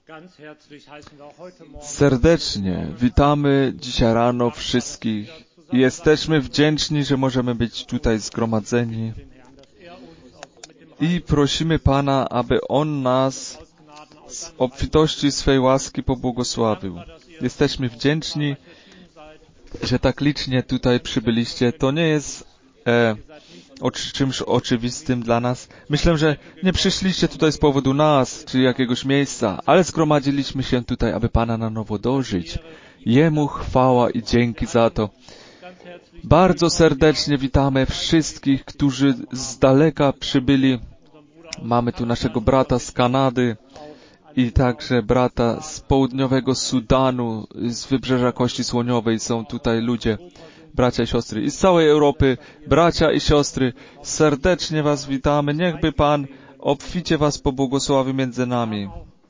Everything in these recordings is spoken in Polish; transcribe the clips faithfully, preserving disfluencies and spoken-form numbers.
Serdecznie witamy dzisiaj rano wszystkich i jesteśmy wdzięczni, że możemy być tutaj zgromadzeni i prosimy Pana, aby On nas z obfitości swej łaski pobłogosławił. Jesteśmy wdzięczni, że tak licznie tutaj przybyliście. To nie jest e, o czymś oczywistym dla nas. Myślę, że nie przyszliście tutaj z powodu nas, czy jakiegoś miejsca, ale zgromadziliśmy się tutaj, aby Pana na nowo dożyć. Jemu chwała i dzięki za to. Bardzo serdecznie witamy wszystkich, którzy z daleka przybyli. Mamy tu naszego brata z Kanady i także brata z południowego Sudanu, z wybrzeża Kości Słoniowej. Są tutaj ludzie, bracia i siostry. I z całej Europy, bracia i siostry, serdecznie was witamy. Niechby Pan obficie was pobłogosławił między nami.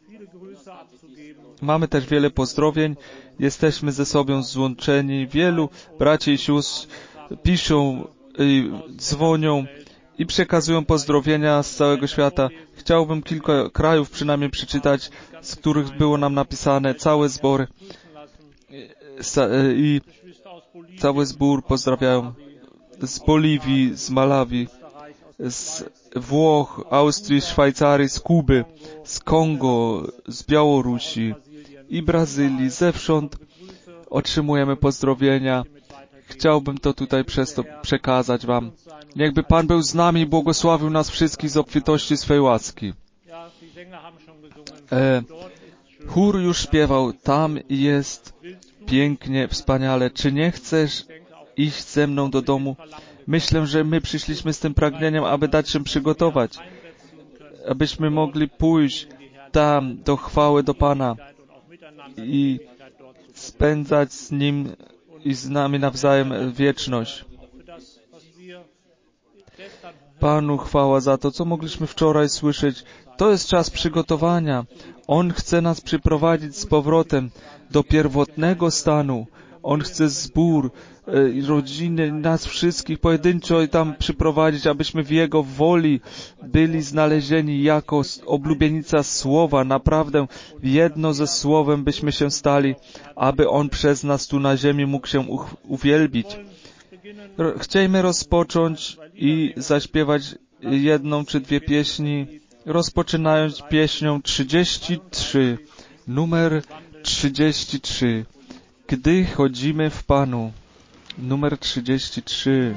Mamy też wiele pozdrowień. Jesteśmy ze sobą złączeni. Wielu braci i sióstr piszą, i dzwonią i przekazują pozdrowienia z całego świata. Chciałbym kilka krajów przynajmniej przeczytać, z których było nam napisane. Cały zbór i cały zbór pozdrawiają z Boliwii, z Malawi, z Włoch, Austrii, Szwajcarii, z Kuby, z Kongo, z Białorusi i Brazylii. Zewsząd otrzymujemy pozdrowienia. Chciałbym to tutaj przez to przekazać wam. Niechby Pan był z nami i błogosławił nas wszystkich z obfitości swej łaski. E, chór już śpiewał, tam jest pięknie, wspaniale. Czy nie chcesz iść ze mną do domu? Myślę, że my przyszliśmy z tym pragnieniem, aby dać się przygotować, abyśmy mogli pójść tam do chwały do Pana i spędzać z Nim i z nami nawzajem wieczność. Panu chwała za to, co mogliśmy wczoraj słyszeć. To jest czas przygotowania. On chce nas przyprowadzić z powrotem do pierwotnego stanu. On chce zbór, rodziny, nas wszystkich pojedynczo i tam przyprowadzić, abyśmy w Jego woli byli znalezieni jako oblubienica Słowa. Naprawdę jedno ze Słowem byśmy się stali, aby On przez nas tu na ziemi mógł się uwielbić. Chciejmy rozpocząć i zaśpiewać jedną czy dwie pieśni, rozpoczynając pieśnią trzydzieści trzy, numer trzydzieści trzy. Gdy chodzimy w Panu, numer trzydzieści trzy.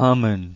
Amen.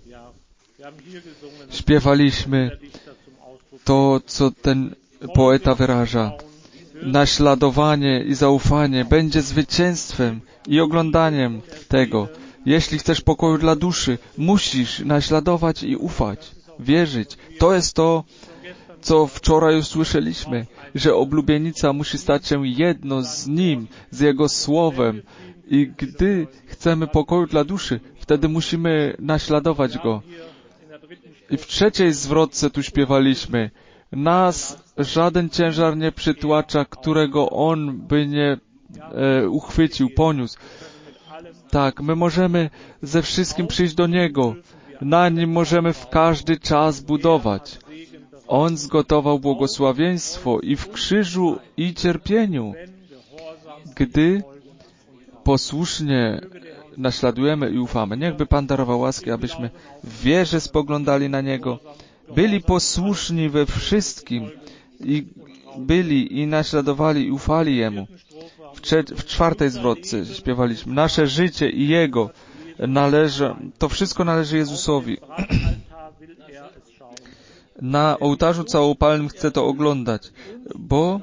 Śpiewaliśmy to, co ten poeta wyraża. Naśladowanie i zaufanie będzie zwycięstwem i oglądaniem tego. Jeśli chcesz pokoju dla duszy, musisz naśladować i ufać, wierzyć. To jest to, co wczoraj usłyszeliśmy, że oblubienica musi stać się jedno z Nim, z Jego Słowem. I gdy chcemy pokoju dla duszy, wtedy musimy naśladować Go. I w trzeciej zwrotce tu śpiewaliśmy: nas żaden ciężar nie przytłacza, którego On by nie e, uchwycił, poniósł. Tak, my możemy ze wszystkim przyjść do Niego. Na Nim możemy w każdy czas budować. On zgotował błogosławieństwo i w krzyżu, i cierpieniu. Gdy posłusznie naśladujemy i ufamy. Niechby Pan darował łaski, abyśmy w wierze spoglądali na Niego, byli posłuszni we wszystkim i byli i naśladowali i ufali Jemu. W, cze- w czwartej zwrotce śpiewaliśmy: nasze życie i Jego należy, to wszystko należy Jezusowi. Na ołtarzu całopalnym chcę to oglądać, bo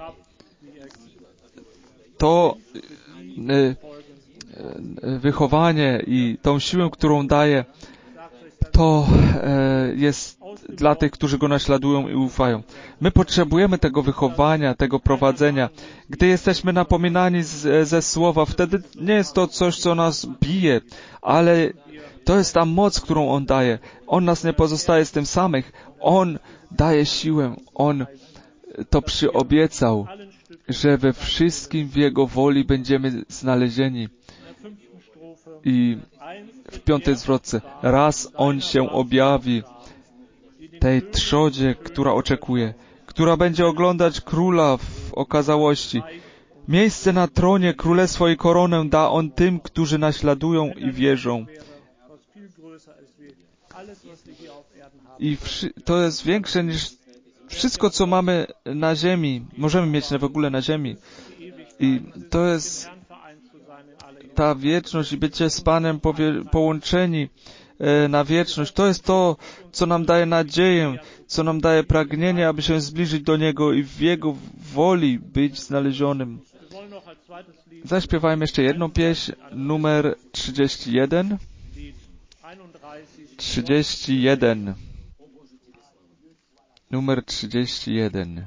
to y, y, wychowanie i tą siłę, którą daje, to y, jest dla tych, którzy Go naśladują i ufają. My potrzebujemy tego wychowania, tego prowadzenia. Gdy jesteśmy napominani z, ze Słowa, wtedy nie jest to coś, co nas bije, ale to jest ta moc, którą On daje. On nas nie pozostaje z tym samych. On daje siłę. On to przyobiecał, że we wszystkim w Jego woli będziemy znalezieni. I w piątej zwrotce: raz On się objawi tej trzodzie, która oczekuje, która będzie oglądać Króla w okazałości. Miejsce na tronie, królestwo i koronę da On tym, którzy naśladują i wierzą. I wszy- to jest większe niż wszystko, co mamy na ziemi. Możemy mieć w ogóle na ziemi. I to jest ta wieczność i bycie z Panem powie- połączeni e, na wieczność. To jest to, co nam daje nadzieję, co nam daje pragnienie, aby się zbliżyć do Niego i w Jego woli być znalezionym. Zaśpiewajmy jeszcze jedną pieśń, numer trzydzieści jeden. trzydzieści jeden. Numer trzydzieści jeden.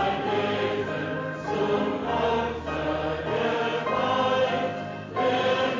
Wer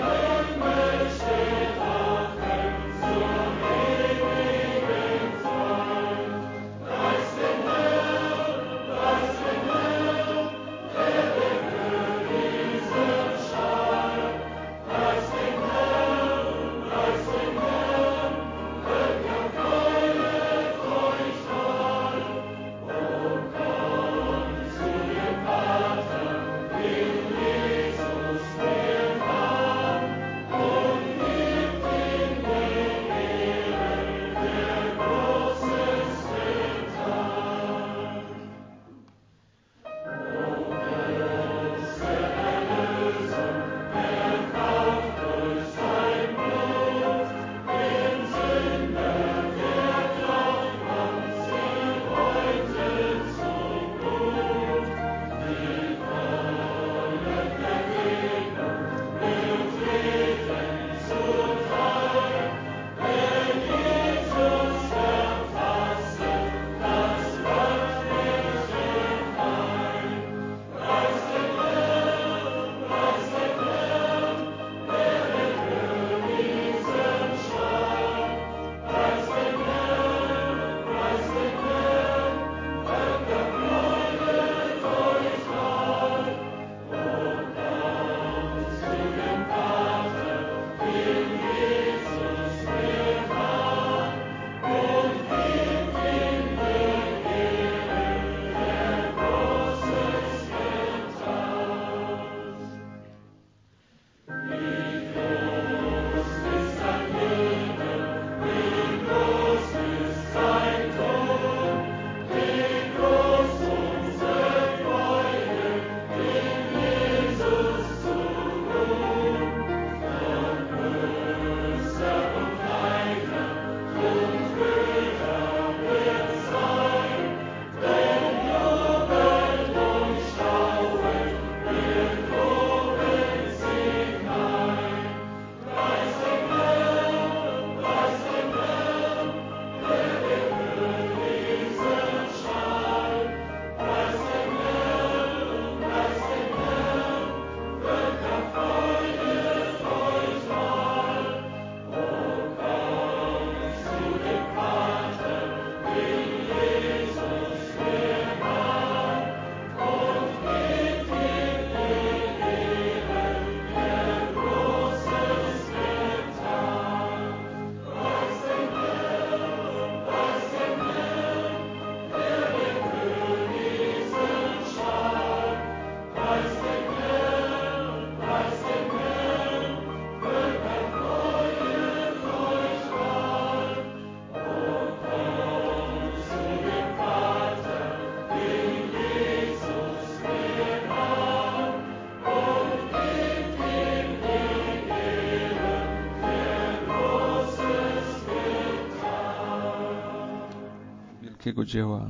wielkiego dzieła.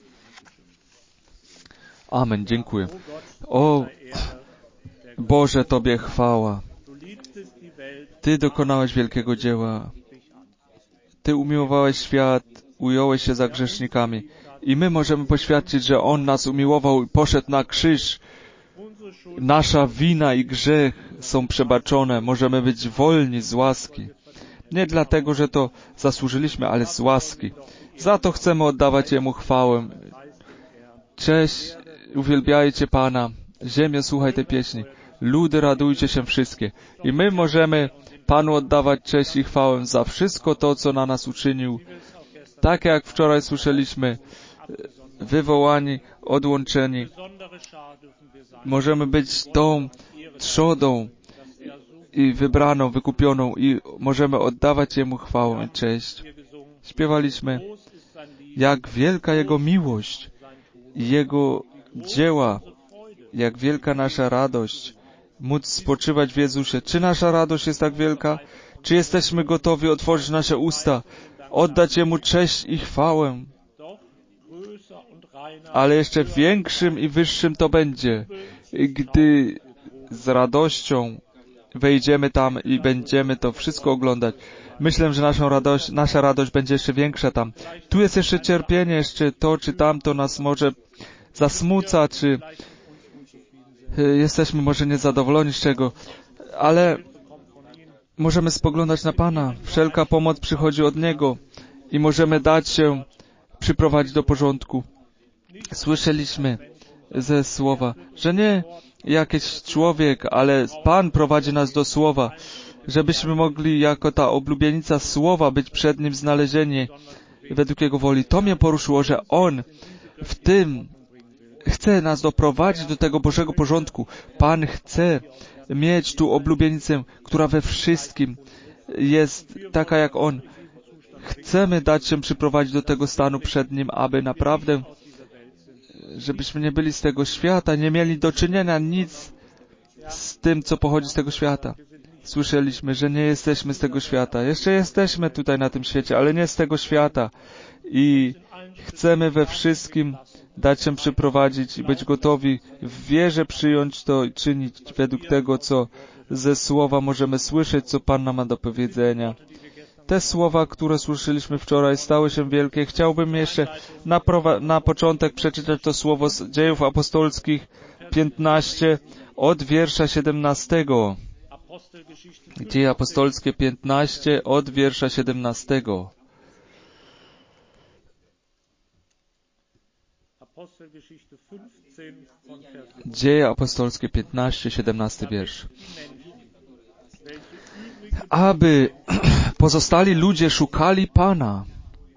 Amen, dziękuję. O Boże, Tobie chwała. Ty dokonałeś wielkiego dzieła. Ty umiłowałeś świat, ująłeś się za grzesznikami. I my możemy poświadczyć, że On nas umiłował i poszedł na krzyż. Nasza wina i grzech są przebaczone. Możemy być wolni z łaski. Nie dlatego, że to zasłużyliśmy, ale z łaski. Za to chcemy oddawać Jemu chwałę. Cześć, uwielbiajcie Pana. Ziemio, słuchaj tej pieśni. Ludy, radujcie się wszystkie. I my możemy Panu oddawać cześć i chwałę za wszystko to, co na nas uczynił. Tak jak wczoraj słyszeliśmy, wywołani, odłączeni. Możemy być tą trzodą i wybraną, wykupioną i możemy oddawać Jemu chwałę i cześć. Śpiewaliśmy, jak wielka Jego miłość i Jego dzieła, jak wielka nasza radość, móc spoczywać w Jezusie. Czy nasza radość jest tak wielka? Czy jesteśmy gotowi otworzyć nasze usta, oddać Jemu cześć i chwałę? Ale jeszcze większym i wyższym to będzie, gdy z radością wejdziemy tam i będziemy to wszystko oglądać. Myślę, że naszą radość, nasza radość będzie jeszcze większa tam. Tu jest jeszcze cierpienie, jeszcze to czy tamto nas może zasmuca, czy jesteśmy może niezadowoleni z czego, ale możemy spoglądać na Pana. Wszelka pomoc przychodzi od Niego i możemy dać się przyprowadzić do porządku. Słyszeliśmy ze słowa, że nie jakiś człowiek, ale Pan prowadzi nas do słowa, żebyśmy mogli jako ta oblubienica słowa być przed Nim znalezieni według Jego woli. To mnie poruszyło, że On w tym chce nas doprowadzić do tego Bożego porządku. Pan chce mieć tu oblubienicę, która we wszystkim jest taka jak On. Chcemy dać się przyprowadzić do tego stanu przed Nim, aby naprawdę, żebyśmy nie byli z tego świata, nie mieli do czynienia nic z tym, co pochodzi z tego świata. Słyszeliśmy, że nie jesteśmy z tego świata. Jeszcze jesteśmy tutaj na tym świecie, ale nie z tego świata. I chcemy we wszystkim dać się przyprowadzić i być gotowi w wierze przyjąć to i czynić według tego, co ze słowa możemy słyszeć, co Pan nam ma do powiedzenia. Te słowa, które słyszeliśmy wczoraj, stały się wielkie. Chciałbym jeszcze na, na początek przeczytać to słowo z Dziejów Apostolskich piętnaście od wiersza siedemnastego. Dzieje Apostolskie piętnaście od wiersza siedemnastego. Dzieje Apostolskie piętnaście, siedemnasty wiersz. Aby pozostali ludzie szukali Pana,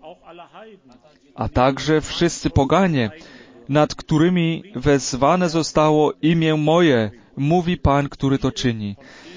a także wszyscy poganie, nad którymi wezwane zostało imię moje, mówi Pan, który to czyni.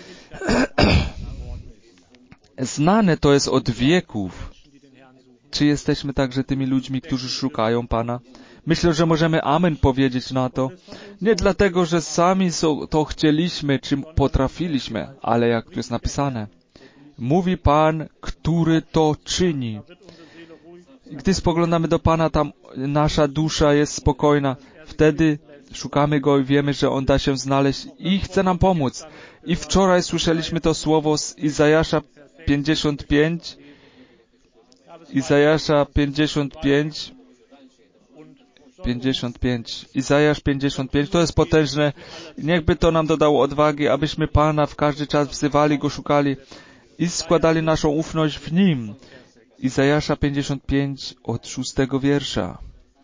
Znane to jest od wieków. Czy jesteśmy także tymi ludźmi, którzy szukają Pana? Myślę, że możemy amen powiedzieć na to. Nie dlatego, że sami to chcieliśmy, czy potrafiliśmy, ale jak tu jest napisane. Mówi Pan, który to czyni. Gdy spoglądamy do Pana, tam nasza dusza jest spokojna. Wtedy szukamy Go i wiemy, że On da się znaleźć i chce nam pomóc. I wczoraj słyszeliśmy to słowo z Izajasza pięćdziesiąt pięć. Izajasza pięćdziesiąt pięć. pięćdziesiąt pięć. Izajasz pięćdziesiąt pięć. To jest potężne. Niechby to nam dodało odwagi, abyśmy Pana w każdy czas wzywali Go, szukali i składali naszą ufność w Nim. Izajasza pięćdziesiąt pięć od szóstego wiersza.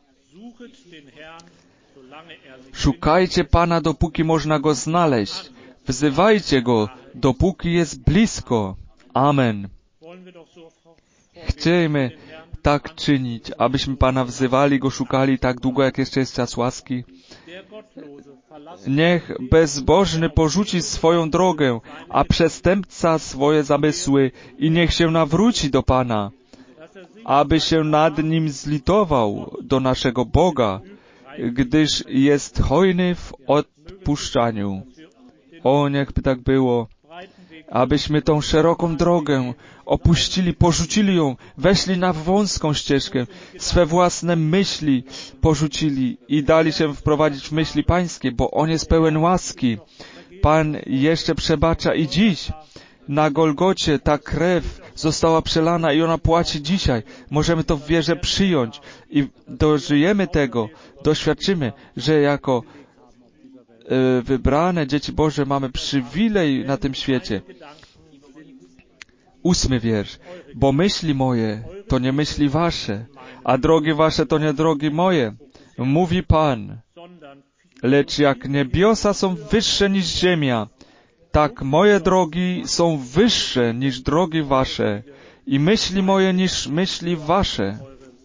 Szukajcie Pana, dopóki można Go znaleźć. Wzywajcie Go, dopóki jest blisko. Amen. Chciejmy tak czynić, abyśmy Pana wzywali, Go szukali tak długo, jak jeszcze jest czas łaski. Niech bezbożny porzuci swoją drogę, a przestępca swoje zamysły i niech się nawróci do Pana, aby się nad nim zlitował, do naszego Boga, gdyż jest hojny w odpuszczaniu. O, niechby tak było. abyśmy tą szeroką drogę opuścili, porzucili ją, weszli na wąską ścieżkę, swe własne myśli porzucili i dali się wprowadzić w myśli Pańskie, bo On jest pełen łaski. Pan jeszcze przebacza i dziś. Na Golgocie ta krew została przelana i ona płaci dzisiaj. Możemy to w wierze przyjąć i dożyjemy tego, doświadczymy, że jako y, wybrane dzieci Boże mamy przywilej na tym świecie. Ósmy wiersz. Bo myśli moje to nie myśli wasze, a drogi wasze to nie drogi moje, mówi Pan. Lecz jak niebiosa są wyższe niż ziemia, tak moje drogi są wyższe niż drogi wasze i myśli moje niż myśli wasze.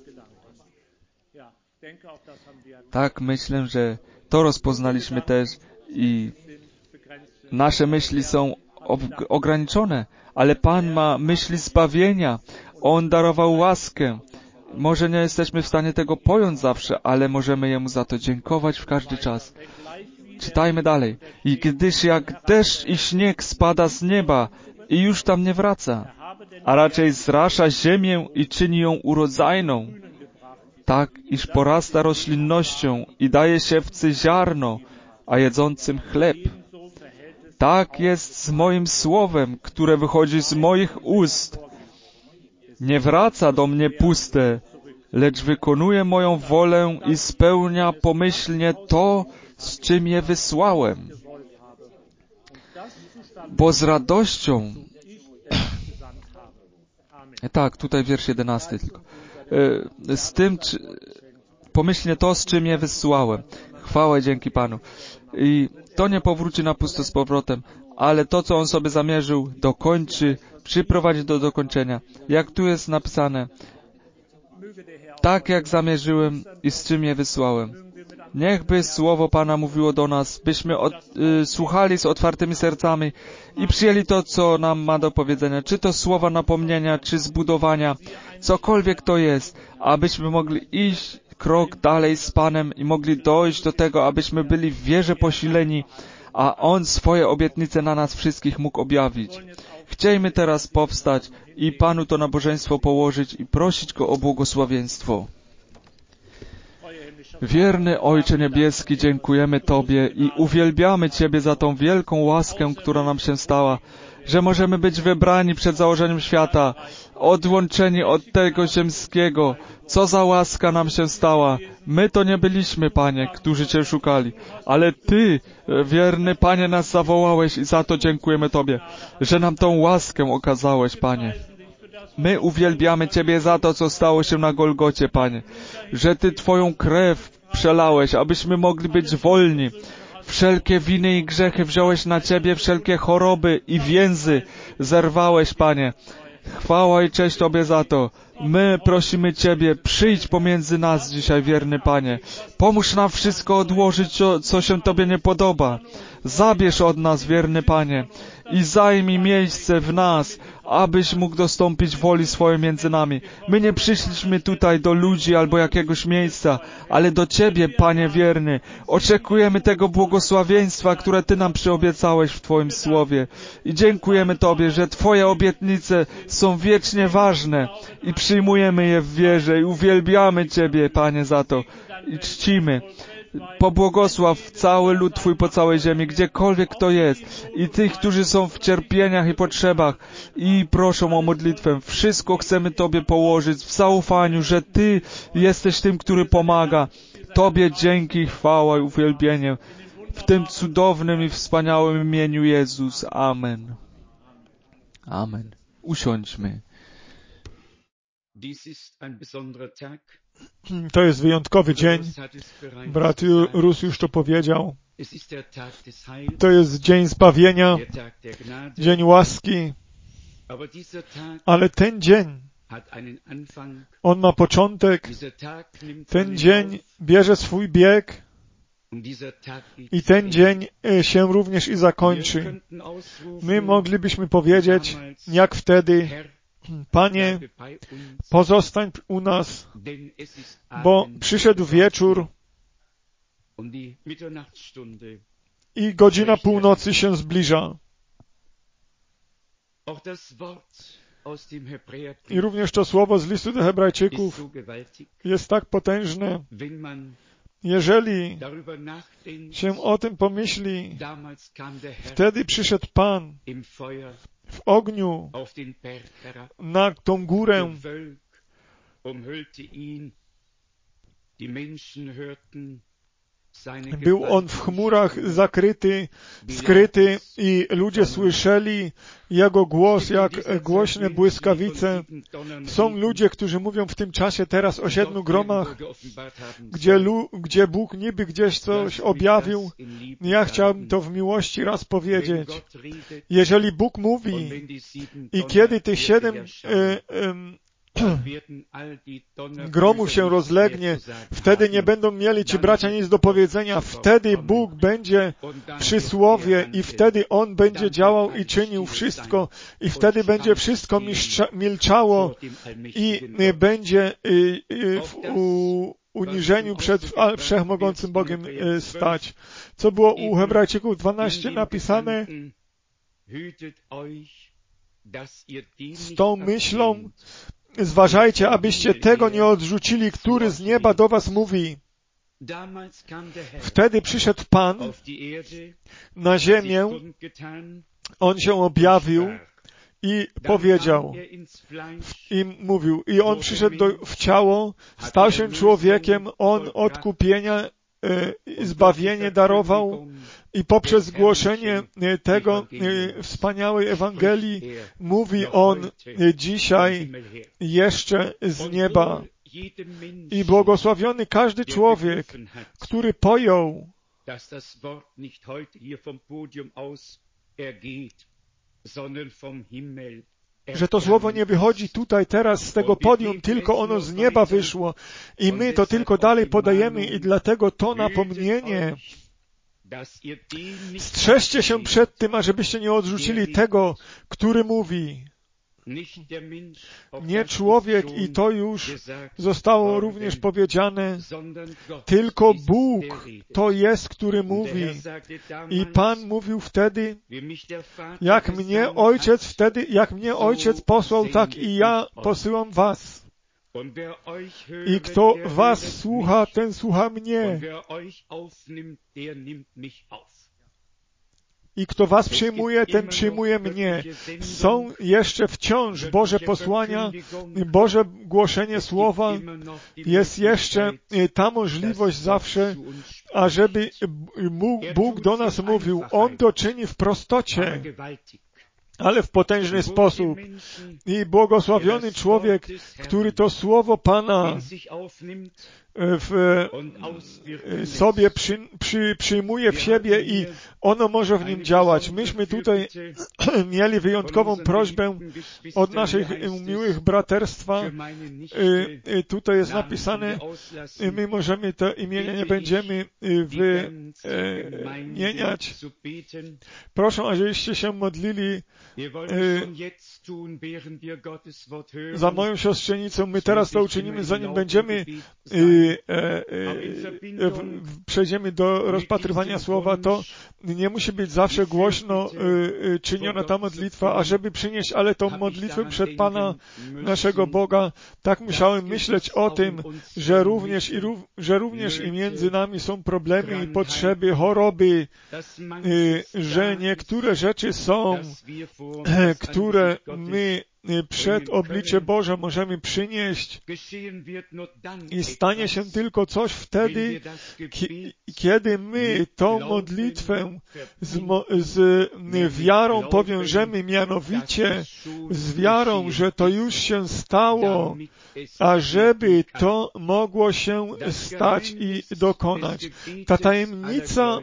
Tak, myślę, że to rozpoznaliśmy też i nasze myśli są ograniczone, ale Pan ma myśli zbawienia. On darował łaskę. Może nie jesteśmy w stanie tego pojąć zawsze, ale możemy Jemu za to dziękować w każdy czas. Czytajmy dalej. I gdyż jak deszcz i śnieg spada z nieba i już tam nie wraca, a raczej zrasza ziemię i czyni ją urodzajną, tak iż porasta roślinnością i daje siewcy ziarno, a jedzącym chleb. Tak jest z moim słowem, które wychodzi z moich ust. Nie wraca do mnie puste, lecz wykonuje moją wolę i spełnia pomyślnie to, z czym je wysłałem. Bo z radością... tak, tutaj wiersz jedenasty tylko. Z tym, czy... pomyślnie to, z czym je wysłałem. Chwała i dzięki Panu. I to nie powróci na pusto z powrotem, ale to, co On sobie zamierzył, dokończy, przyprowadzi do dokończenia. Jak tu jest napisane, tak jak zamierzyłem i z czym je wysłałem. Niechby słowo Pana mówiło do nas, byśmy od, y, słuchali z otwartymi sercami i przyjęli to, co nam ma do powiedzenia. Czy to słowa napomnienia, czy zbudowania, cokolwiek to jest, abyśmy mogli iść krok dalej z Panem i mogli dojść do tego, abyśmy byli w wierze posileni, a On swoje obietnice na nas wszystkich mógł objawić. Chciejmy teraz powstać i Panu to nabożeństwo położyć i prosić Go o błogosławieństwo. Wierny Ojcze Niebieski, dziękujemy Tobie i uwielbiamy Ciebie za tą wielką łaskę, która nam się stała, że możemy być wybrani przed założeniem świata, odłączeni od tego ziemskiego. Co za łaska nam się stała. My to nie byliśmy, Panie, którzy Cię szukali, ale Ty, wierny Panie, nas zawołałeś i za to dziękujemy Tobie, że nam tą łaskę okazałeś, Panie. My uwielbiamy Ciebie za to, co stało się na Golgocie, Panie, że Ty Twoją krew przelałeś, abyśmy mogli być wolni. Wszelkie winy i grzechy wziąłeś na Ciebie, wszelkie choroby i więzy zerwałeś, Panie. Chwała i cześć Tobie za to. My prosimy Ciebie, przyjdź pomiędzy nas dzisiaj, wierny Panie. Pomóż nam wszystko odłożyć, co się Tobie nie podoba. Zabierz od nas, wierny Panie, i zajmij miejsce w nas, abyś mógł dostąpić woli swojej między nami. My nie przyszliśmy tutaj do ludzi albo jakiegoś miejsca, ale do Ciebie, Panie wierny. Oczekujemy tego błogosławieństwa, które Ty nam przyobiecałeś w Twoim Słowie. I dziękujemy Tobie, że Twoje obietnice są wiecznie ważne i przyjmujemy je w wierze i uwielbiamy Ciebie, Panie, za to i czcimy. Pobłogosław cały lud Twój po całej ziemi, gdziekolwiek to jest, i tych, którzy są w cierpieniach i potrzebach i proszą o modlitwę. Wszystko chcemy Tobie położyć w zaufaniu, że Ty jesteś tym, który pomaga. Tobie dzięki, chwała i uwielbienie w tym cudownym i wspaniałym imieniu Jezus. Amen. Amen. Usiądźmy. To jest wyjątkowy dzień. Brat Rus już to powiedział. To jest dzień zbawienia, dzień łaski. Ale ten dzień, on ma początek. Ten dzień bierze swój bieg i ten dzień się również i zakończy. My moglibyśmy powiedzieć, jak wtedy, Panie, pozostań u nas, bo przyszedł wieczór i godzina północy się zbliża. I również to słowo z listu do Hebrajczyków jest tak potężne. Jeżeli się o tym pomyśli, wtedy przyszedł Pan w ogniu na tą górę. Był On w chmurach zakryty, skryty i ludzie słyszeli Jego głos jak głośne błyskawice. Są ludzie, którzy mówią w tym czasie teraz o siedmiu gromach, gdzie, lu, gdzie Bóg niby gdzieś coś objawił. Ja chciałbym to w miłości raz powiedzieć. Jeżeli Bóg mówi i kiedy tych siedem y, y, gromów się rozlegnie, wtedy nie będą mieli ci bracia nic do powiedzenia, wtedy Bóg będzie przy słowie i wtedy On będzie działał i czynił wszystko i wtedy będzie wszystko milczało i będzie w uniżeniu przed Wszechmogącym Bogiem stać. Co było u Hebrajczyków dwanaście napisane? Z tą myślą zważajcie, abyście tego nie odrzucili, który z nieba do was mówi. Wtedy przyszedł Pan na ziemię, On się objawił i powiedział, i mówił, i On przyszedł do, w ciało, stał się człowiekiem, On odkupienia, e, zbawienie darował i poprzez głoszenie tego wspaniałej Ewangelii mówi On dzisiaj jeszcze z nieba. I błogosławiony każdy człowiek, który pojął, że to słowo nie wychodzi tutaj teraz z tego podium, tylko ono z nieba wyszło i my to tylko dalej podajemy i dlatego to napomnienie. Strzeżcie się przed tym, ażebyście nie odrzucili tego, który mówi. Nie człowiek, i to już zostało również powiedziane, tylko Bóg to jest, który mówi. I Pan mówił wtedy, jak mnie Ojciec wtedy, jak mnie Ojciec posłał, tak i ja posyłam was. I kto was słucha, ten słucha mnie. I kto was przyjmuje, ten przyjmuje mnie. Są jeszcze wciąż Boże posłania, Boże głoszenie słowa. Jest jeszcze ta możliwość zawsze, ażeby Bóg do nas mówił. On to czyni w prostocie, ale w potężny sposób. I błogosławiony człowiek, który to słowo Pana w sobie przy, przy, przyjmuje w siebie i ono może w nim działać. Myśmy tutaj mieli wyjątkową prośbę od naszych miłych braterstwa. Tutaj jest napisane, my możemy to imienia nie będziemy wymieniać. Proszę, ażebyście się modlili za moją siostrzenicą. My teraz to uczynimy, zanim będziemy przejdziemy do rozpatrywania słowa, to nie musi być zawsze głośno czyniona ta modlitwa, ażeby przynieść, ale tą modlitwę przed Pana naszego Boga. Tak musiałem myśleć o tym, że również i, że również i między nami są problemy i potrzeby, choroby, że niektóre rzeczy są, które my przed oblicze Boże możemy przynieść i stanie się tylko coś wtedy, kiedy my tą modlitwę z, z wiarą powiążemy, mianowicie z wiarą, że to już się stało, ażeby to mogło się stać i dokonać. Ta tajemnica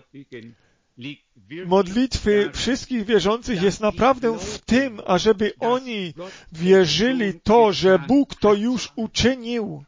modlitwy wszystkich wierzących jest naprawdę w tym, ażeby oni wierzyli to, że Bóg to już uczynił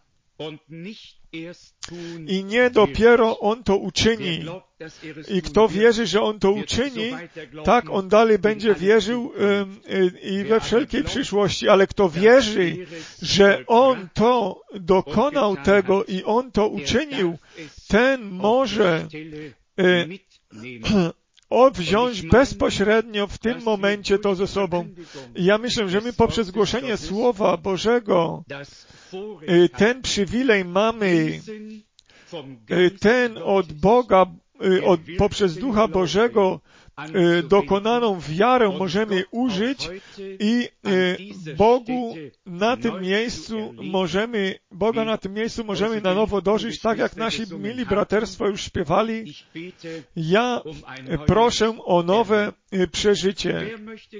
i nie dopiero On to uczyni. I kto wierzy, że On to uczyni, tak on dalej będzie wierzył i we wszelkiej przyszłości, ale kto wierzy, że On to dokonał tego i On to uczynił, ten może wziąć bezpośrednio w tym momencie to ze sobą. I ja myślę, że my poprzez głoszenie Słowa Bożego ten przywilej mamy, ten od Boga, od, poprzez Ducha Bożego dokonaną wiarę możemy użyć i Bogu na tym miejscu możemy, Boga na tym miejscu możemy na nowo dożyć, tak jak nasi mili braterstwo już śpiewali. Ja proszę o nowe przeżycie.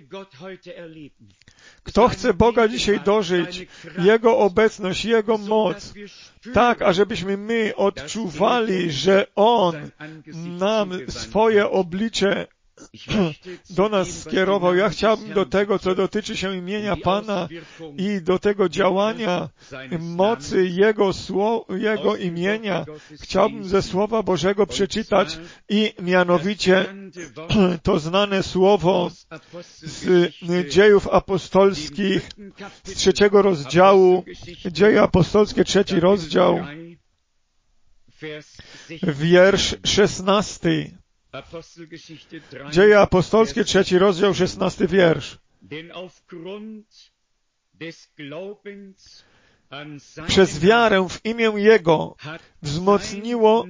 Kto chce Boga dzisiaj dożyć, Jego obecność, Jego moc, tak, ażebyśmy my odczuwali, że On nam swoje oblicze do nas skierował. Ja chciałbym do tego, co dotyczy się imienia Pana i do tego działania mocy Jego, słow, Jego imienia, chciałbym ze Słowa Bożego przeczytać i mianowicie to znane słowo z Dziejów Apostolskich, z trzeciego rozdziału, Dzieje Apostolskie, trzeci rozdział, wiersz szesnasty. Dzieje Apostolskie, trzeci rozdział, szesnasty wiersz. Przez wiarę w imię Jego wzmocniło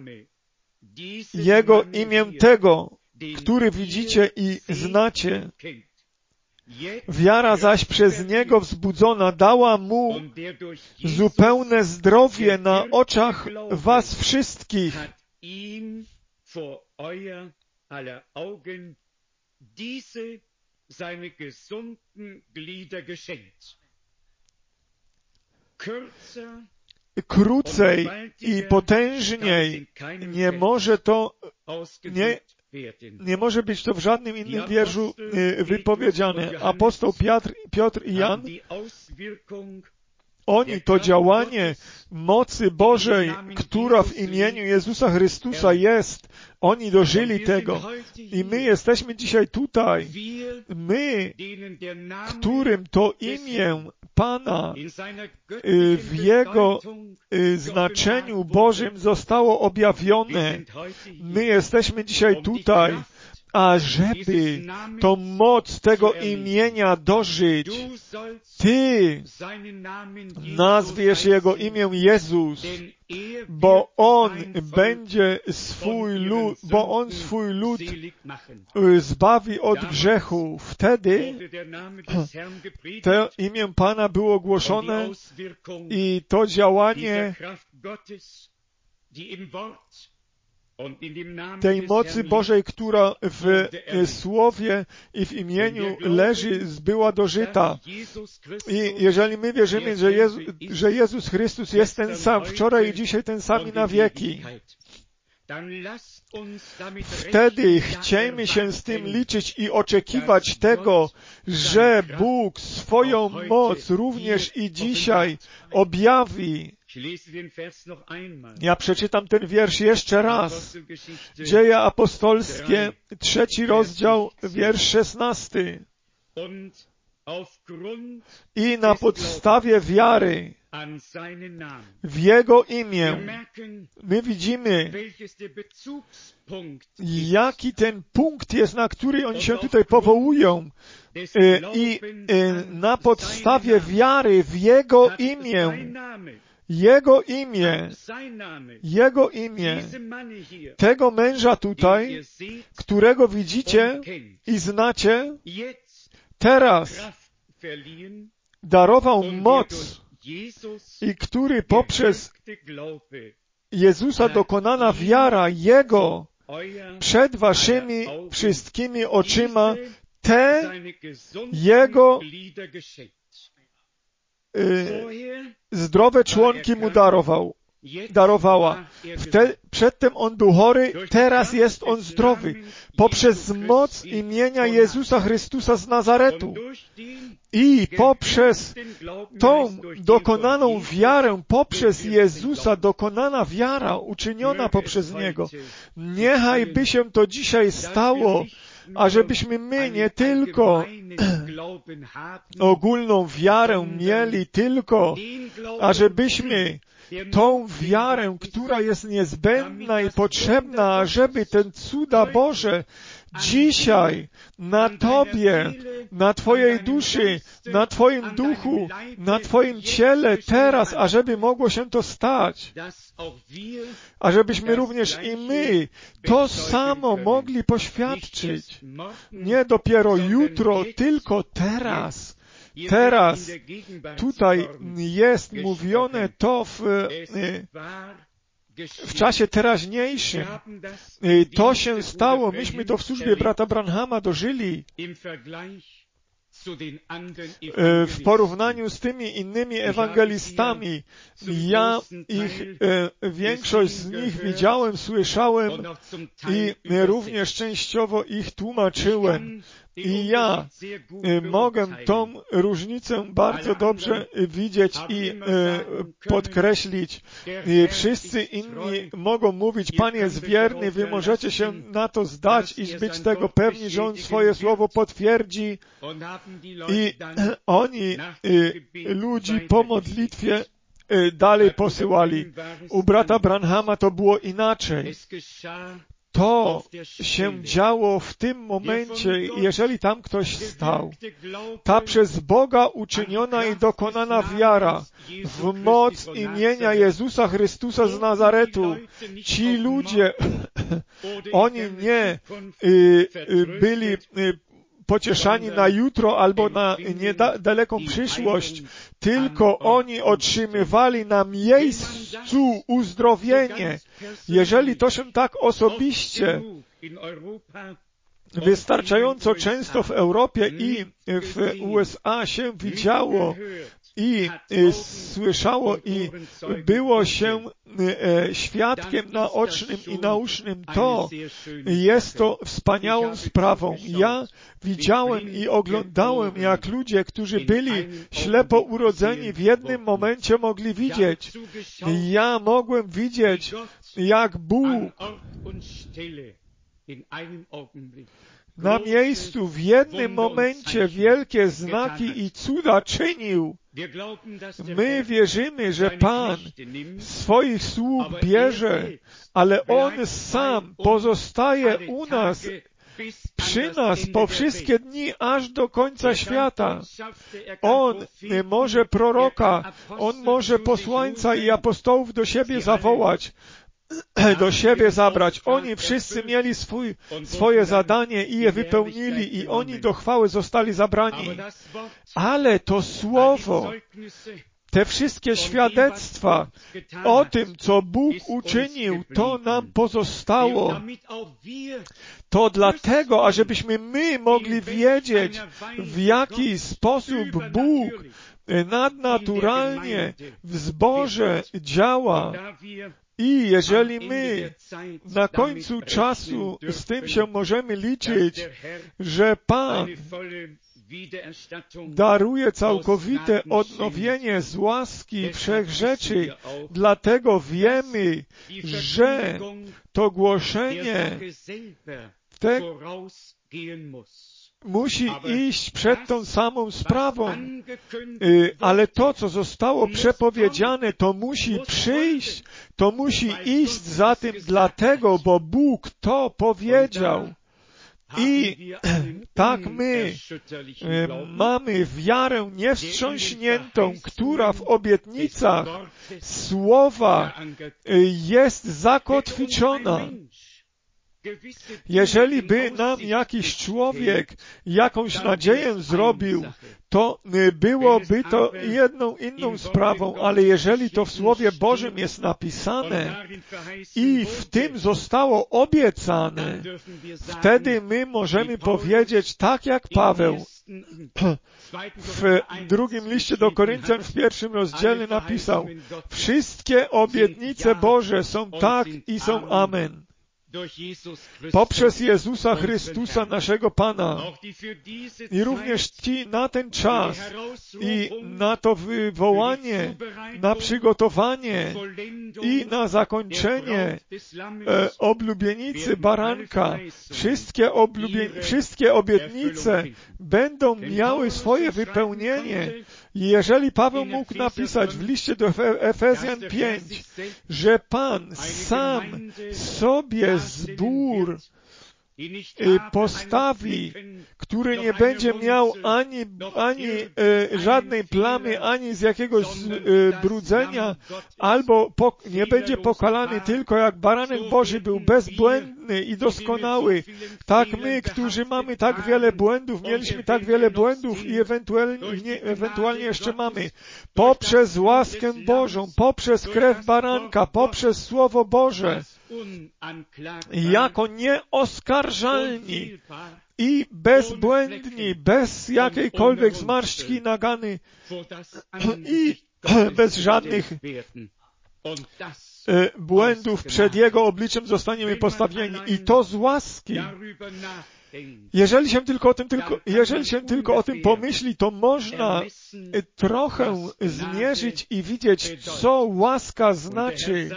Jego imię tego, który widzicie i znacie. Wiara zaś przez Niego wzbudzona dała Mu zupełne zdrowie na oczach was wszystkich. Vor euer aller Augen diese seine gesunden Glieder geschenkt. Krócej i potężniej nie może to, nie, nie może być to w żadnym innym wierszu wypowiedziane. Apostoł Piotr, Piotr i Jan, oni to działanie mocy Bożej, która w imieniu Jezusa Chrystusa jest, oni dożyli tego. I my jesteśmy dzisiaj tutaj. My, którym to imię Pana w Jego znaczeniu Bożym zostało objawione. My jesteśmy dzisiaj tutaj, ażeby tą moc tego imienia dożyć. Ty nazwiesz Jego imię Jezus, bo On będzie swój lud, bo On swój lud zbawi od grzechu. Wtedy to imię Pana było głoszone i to działanie tej mocy Bożej, która w Słowie i w imieniu leży, była dożyta. I jeżeli my wierzymy, że, Jezu, że Jezus Chrystus jest ten sam, wczoraj i dzisiaj ten sam i na wieki, wtedy chciejmy się z tym liczyć i oczekiwać tego, że Bóg swoją moc również i dzisiaj objawi. Ja przeczytam ten wiersz jeszcze raz. Dzieje Apostolskie, trzeci rozdział, wiersz szesnasty. I na podstawie wiary w Jego imię my widzimy, jaki ten punkt jest, na który oni się tutaj powołują. I na podstawie wiary w Jego imię, Jego imię, Jego imię, tego męża tutaj, którego widzicie i znacie, teraz darował moc i który poprzez Jezusa dokonana wiara Jego przed waszymi wszystkimi oczyma te Jego y, zdrowe członki mu darował, darowała. Wtedy, przedtem on był chory, teraz jest on zdrowy. Poprzez moc imienia Jezusa Chrystusa z Nazaretu i poprzez tą dokonaną wiarę, poprzez Jezusa, dokonana wiara uczyniona poprzez Niego. Niechaj by się to dzisiaj stało, ażebyśmy my nie tylko ogólną wiarę mieli, tylko ażebyśmy tą wiarę, która jest niezbędna i potrzebna, ażeby te cuda Boże dzisiaj na Tobie, na Twojej duszy, na Twoim duchu, na Twoim ciele, teraz, ażeby mogło się to stać. Ażebyśmy również i my to samo mogli poświadczyć. Nie dopiero jutro, tylko teraz. Teraz tutaj jest mówione to w, w czasie teraźniejszym. To się stało. Myśmy to w służbie brata Branhama dożyli. W porównaniu z tymi innymi ewangelistami, ja ich, większość z nich widziałem, słyszałem i również częściowo ich tłumaczyłem. I ja mogę tą różnicę bardzo dobrze widzieć i podkreślić. Wszyscy inni mogą mówić, Pan jest wierny, wy możecie się na to zdać i być tego pewni, że On swoje słowo potwierdzi. I oni ludzi po modlitwie dalej posyłali. U brata Branhama to było inaczej. To się działo w tym momencie, jeżeli tam ktoś stał. Ta przez Boga uczyniona i dokonana wiara w moc imienia Jezusa Chrystusa z Nazaretu. Ci ludzie, oni nie y, y, byli y, pocieszani na jutro albo na niedaleką przyszłość, tylko oni otrzymywali na miejscu uzdrowienie. Jeżeli to się tak osobiście, wystarczająco często w Europie i w U S A się widziało i słyszało i było się świadkiem naocznym i naucznym, to jest to wspaniałą sprawą. Ja widziałem i oglądałem, jak ludzie, którzy byli ślepo urodzeni, w jednym momencie mogli widzieć. Ja mogłem widzieć, jak Bóg na miejscu w jednym momencie wielkie znaki i cuda czynił. My wierzymy, że Pan swoich sług bierze, ale On sam pozostaje u nas, przy nas po wszystkie dni, aż do końca świata. On może proroka, On może posłańca i apostołów do siebie zawołać, do siebie zabrać. Oni wszyscy mieli swój, swoje zadanie i je wypełnili i oni do chwały zostali zabrani. Ale to słowo, te wszystkie świadectwa o tym, co Bóg uczynił, to nam pozostało. To dlatego, ażebyśmy my mogli wiedzieć, w jaki sposób Bóg nadnaturalnie w zborze działa. I jeżeli my na końcu czasu z tym się możemy liczyć, że Pan daruje całkowite odnowienie z łaski wszech rzeczy, dlatego wiemy, że to głoszenie te musi iść przed tą samą sprawą, ale to, co zostało przepowiedziane, to musi przyjść, to musi iść za tym dlatego, bo Bóg to powiedział. I tak my mamy wiarę niewstrząśniętą, która w obietnicach słowa jest zakotwiczona. Jeżeli by nam jakiś człowiek jakąś nadzieję zrobił, to byłoby to jedną inną sprawą, ale jeżeli to w Słowie Bożym jest napisane i w tym zostało obiecane, wtedy my możemy powiedzieć tak jak Paweł w drugim liście do Koryntian w pierwszym rozdziale napisał: wszystkie obietnice Boże są tak i są amen. Poprzez Jezusa Chrystusa, naszego Pana. I również ci na ten czas i na to wywołanie, na przygotowanie i na zakończenie e, oblubienicy baranka, wszystkie, oblubie, wszystkie obietnice będą miały swoje wypełnienie. I jeżeli Paweł mógł napisać w liście do Efezjan pięć, że Pan sam sobie zbór postawi, który nie będzie miał ani, ani e, żadnej plamy, ani z jakiegoś e, brudzenia, albo po, nie będzie pokalany, tylko jak baranek Boży był bezbłędny i doskonały. Tak my, którzy mamy tak wiele błędów, mieliśmy tak wiele błędów i ewentualnie, ewentualnie jeszcze mamy. Poprzez łaskę Bożą, poprzez krew baranka, poprzez Słowo Boże, jako nieoskarżalni i bezbłędni, bez jakiejkolwiek zmarszczki nagany i bez żadnych błędów przed Jego obliczem zostaniemy postawieni. I to z łaski. Jeżeli się tylko o tym, tylko, jeżeli się tylko o tym pomyśli, to można trochę zmierzyć i widzieć, co łaska znaczy.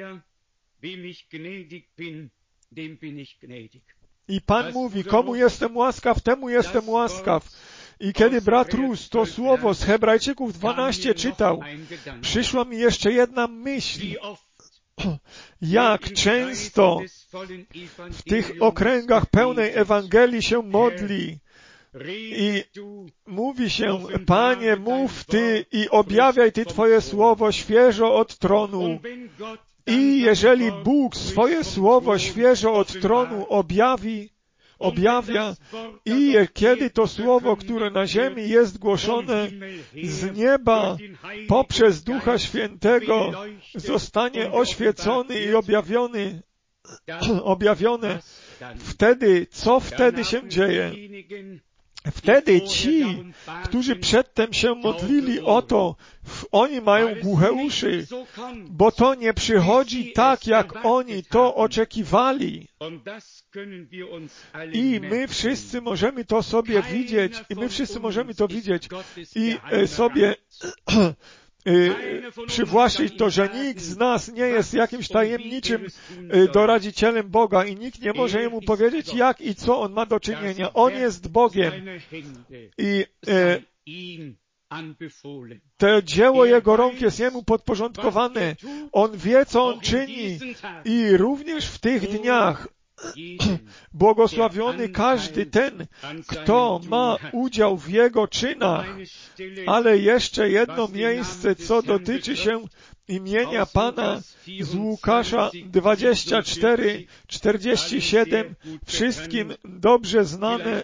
I Pan mówi, komu jestem łaskaw, temu jestem łaskaw. I kiedy brat Rus to słowo z Hebrajczyków dwanaście czytał, przyszła mi jeszcze jedna myśl. Jak często w tych okręgach pełnej Ewangelii się modli i mówi się, Panie, mów Ty i objawiaj Ty Twoje słowo świeżo od tronu. I jeżeli Bóg swoje słowo świeżo od tronu objawi, objawia i kiedy to słowo, które na ziemi jest głoszone z nieba poprzez Ducha Świętego zostanie oświecony i objawiony, objawione, wtedy, co wtedy się dzieje? Wtedy ci, którzy przedtem się modlili o to, oni mają głuche uszy, bo to nie przychodzi tak, jak oni to oczekiwali. I my wszyscy możemy to sobie widzieć, i my wszyscy możemy to widzieć i sobie przywłaszczyć to, że nikt z nas nie jest jakimś tajemniczym doradzicielem Boga i nikt nie może Jemu powiedzieć, jak i co On ma do czynienia. On jest Bogiem i e, to dzieło Jego rąk jest Jemu podporządkowane. On wie, co On czyni i również w tych dniach błogosławiony każdy ten, kto ma udział w Jego czynach. Ale jeszcze jedno miejsce, co dotyczy się imienia Pana z Łukasza dwadzieścia cztery, czterdzieści siedem, wszystkim dobrze znane.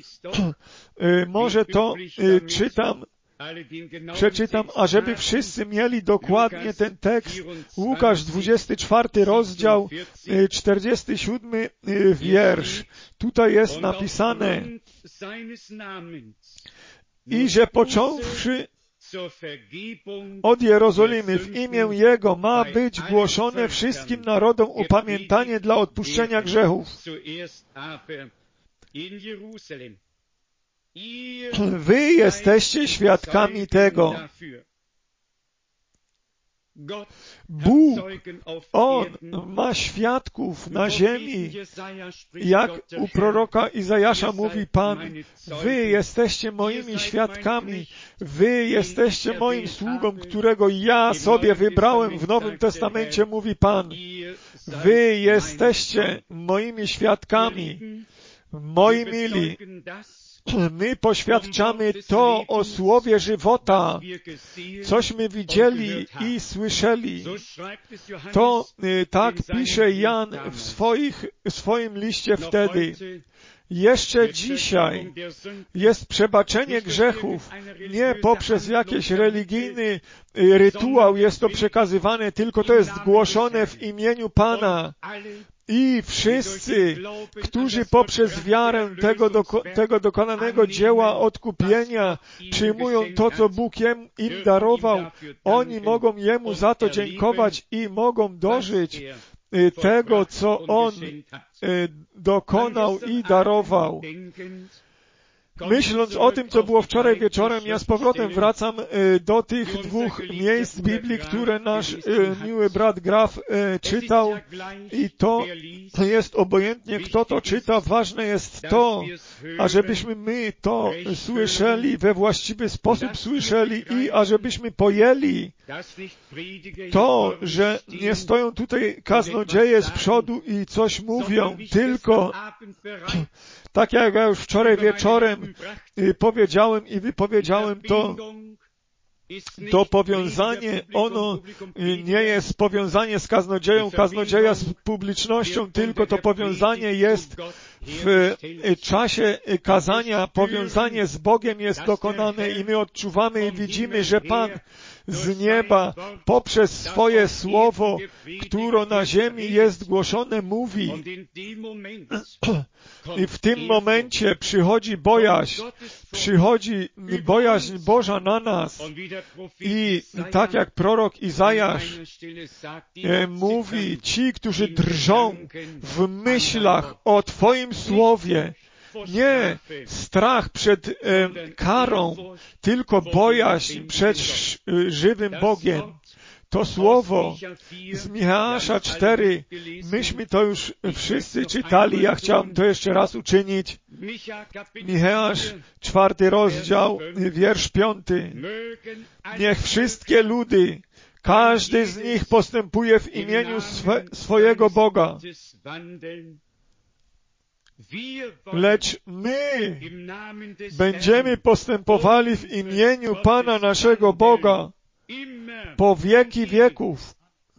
Może to czytam, przeczytam, ażeby wszyscy mieli dokładnie ten tekst. Łukasz dwudziesty czwarty rozdział, czterdziesty siódmy wiersz. Tutaj jest napisane: i że począwszy od Jerozolimy w imię Jego ma być głoszone wszystkim narodom upamiętanie dla odpuszczenia grzechów. Wy jesteście świadkami tego. Bóg, On ma świadków na ziemi, jak u proroka Izajasza mówi Pan, wy jesteście moimi świadkami, wy jesteście moim sługą, którego ja sobie wybrałem w Nowym Testamencie, mówi Pan. Wy jesteście moimi świadkami, moi mili. My poświadczamy to o słowie żywota, cośmy widzieli i słyszeli. To tak pisze Jan w, swoich, w swoim liście wtedy. Jeszcze dzisiaj jest przebaczenie grzechów. Nie poprzez jakiś religijny rytuał jest to przekazywane, tylko to jest głoszone w imieniu Pana. I wszyscy, którzy poprzez wiarę tego, doko, tego dokonanego dzieła odkupienia przyjmują to, co Bóg im, im darował, oni mogą Jemu za to dziękować i mogą dożyć tego, co On dokonał i darował. myśląc o tym, co było wczoraj wieczorem, ja z powrotem wracam do tych dwóch miejsc Biblii, które nasz miły brat Graf czytał i to jest obojętnie, kto to czyta, ważne jest to, ażebyśmy my to słyszeli, we właściwy sposób słyszeli i ażebyśmy pojęli to, że nie stoją tutaj kaznodzieje z przodu i coś mówią, tylko tak jak ja już wczoraj wieczorem powiedziałem i wypowiedziałem to, to powiązanie, ono nie jest powiązanie z kaznodzieją, kaznodzieja z publicznością, tylko to powiązanie jest w czasie kazania, powiązanie z Bogiem jest dokonane i my odczuwamy i widzimy, że Pan z nieba poprzez swoje słowo, które na ziemi jest głoszone, mówi. I w tym momencie przychodzi bojaźń, przychodzi bojaźń Boża na nas. I tak jak prorok Izajasz mówi, ci, którzy drżą w myślach o Twoim słowie, nie strach przed e, karą, tylko bojaźń przed sz, żywym Bogiem. To słowo z Micheasza cztery, myśmy to już wszyscy czytali, ja chciałem to jeszcze raz uczynić. Micheasz, czwarty rozdział, wiersz piąty. Niech wszystkie ludy, każdy z nich postępuje w imieniu swe, swojego Boga. Lecz my będziemy postępowali w imieniu Pana naszego Boga po wieki wieków.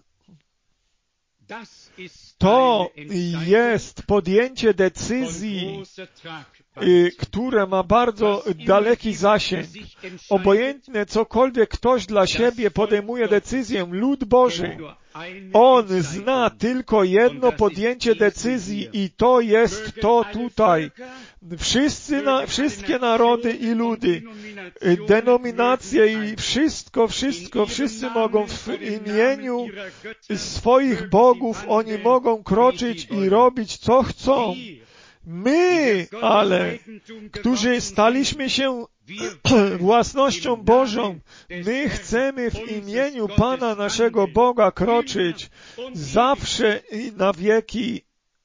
To jest podjęcie decyzji, które ma bardzo daleki zasięg. Obojętne cokolwiek ktoś dla siebie podejmuje decyzję, lud Boży, on zna tylko jedno podjęcie decyzji i to jest to tutaj. Wszyscy na, wszystkie narody i ludy, denominacje i wszystko, wszystko, wszyscy mogą w imieniu swoich bogów, oni mogą kroczyć i robić co chcą. My, ale, którzy staliśmy się własnością Bożą, my chcemy w imieniu Pana naszego Boga kroczyć zawsze i na wieki.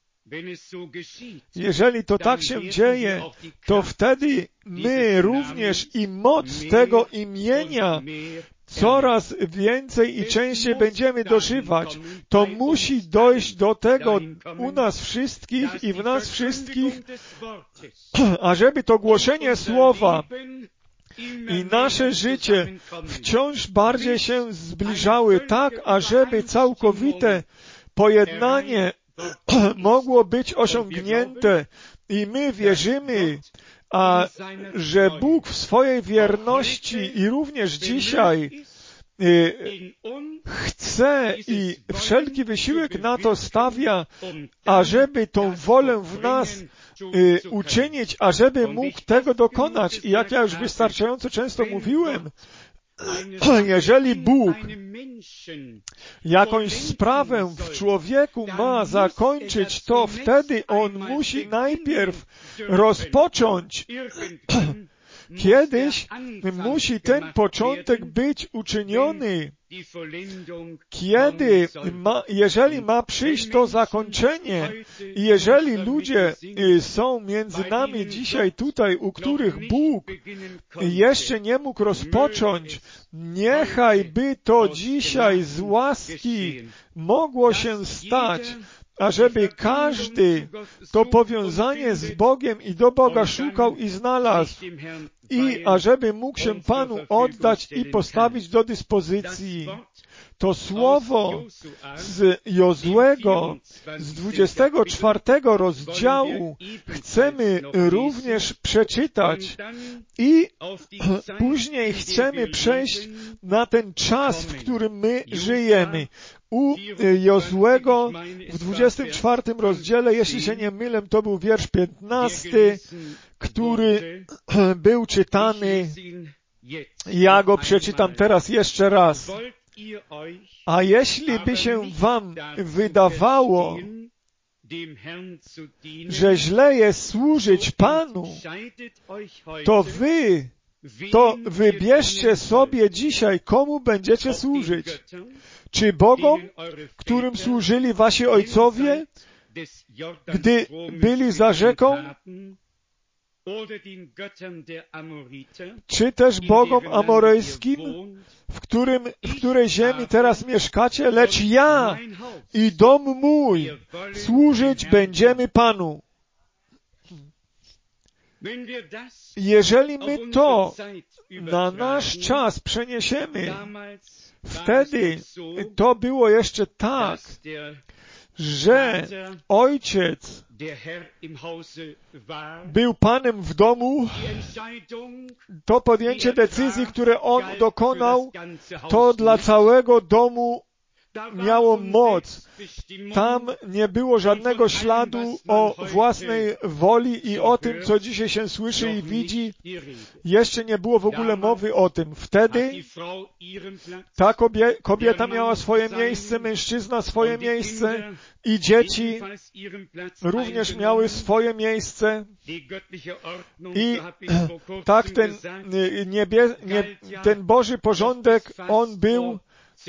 Jeżeli to tak się dzieje, to wtedy my również i moc tego imienia coraz więcej i częściej będziemy dożywać. To musi dojść do tego u nas wszystkich i w nas wszystkich, ażeby to głoszenie słowa i nasze życie wciąż bardziej się zbliżały tak, ażeby całkowite pojednanie mogło być osiągnięte. I my wierzymy, a że Bóg w swojej wierności i również dzisiaj y, chce i wszelki wysiłek na to stawia, ażeby tą wolę w nas y, uczynić, ażeby mógł tego dokonać. I jak ja już wystarczająco często mówiłem, jeżeli Bóg jakąś sprawę w człowieku ma zakończyć, to wtedy On musi najpierw rozpocząć. Kiedyś musi ten początek być uczyniony. Kiedy ma, jeżeli ma przyjść to zakończenie i jeżeli ludzie są między nami dzisiaj tutaj, u których Bóg jeszcze nie mógł rozpocząć, niechaj by to dzisiaj z łaski mogło się stać, ażeby każdy to powiązanie z Bogiem i do Boga szukał i znalazł i ażeby mógł się Panu oddać i postawić do dyspozycji. To słowo z Jozłego, z dwudziestego czwartego rozdziału chcemy również przeczytać i później chcemy przejść na ten czas, w którym my żyjemy. U Jozłego w dwudziestym czwartym rozdziale, jeśli się nie mylę, to był wiersz piętnasty, który był czytany. Ja go przeczytam teraz jeszcze raz. A jeśli by się wam wydawało, że źle jest służyć Panu, to wy, to wybierzcie sobie dzisiaj, komu będziecie służyć. Czy Bogom, którym służyli wasi ojcowie, gdy byli za rzeką, czy też Bogom amorejskim, w, którym, w której ziemi teraz mieszkacie, lecz ja i dom mój służyć będziemy Panu. Jeżeli my to na nasz czas przeniesiemy, wtedy to było jeszcze tak, że ojciec był Panem w domu, to podjęcie decyzji, które on dokonał, to dla całego domu miało moc. Tam nie było żadnego śladu o własnej woli i o tym, co dzisiaj się słyszy i widzi. Jeszcze nie było w ogóle mowy o tym. Wtedy ta kobie, kobieta miała swoje miejsce, mężczyzna swoje miejsce i dzieci również miały swoje miejsce. I tak ten, niebie, nie, ten Boży porządek, on był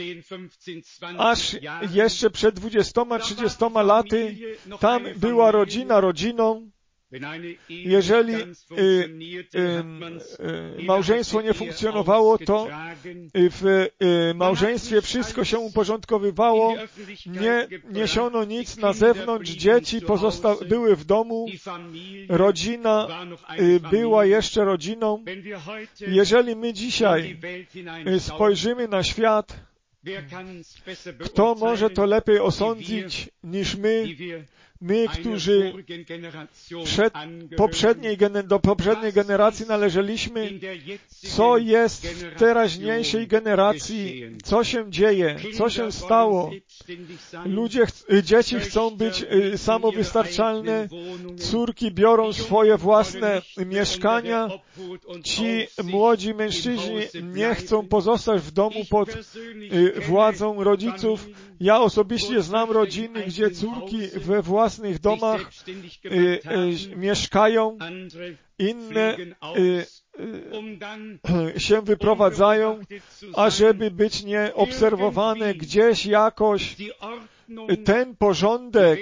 aż jeszcze przed dwudziestoma, trzydziestoma laty. Tam była rodzina rodziną. Jeżeli y, y, y, małżeństwo nie funkcjonowało, to w y, małżeństwie wszystko się uporządkowywało, nie niesiono nic na zewnątrz, dzieci pozosta- były w domu, rodzina y, była jeszcze rodziną. Jeżeli my dzisiaj y, spojrzymy na świat, kto może to lepiej osądzić niż my, my, którzy przed poprzedniej, do poprzedniej generacji należeliśmy, co jest w teraźniejszej generacji, co się dzieje, co się stało. Ludzie, dzieci chcą być samowystarczalne, córki biorą swoje własne mieszkania, ci młodzi mężczyźni nie chcą pozostać w domu pod władzą rodziców. Ja osobiście znam rodziny, gdzie córki we własnych domach y, y, mieszkają, inne y, y, się wyprowadzają, ażeby być nieobserwowane gdzieś jakoś. Ten porządek,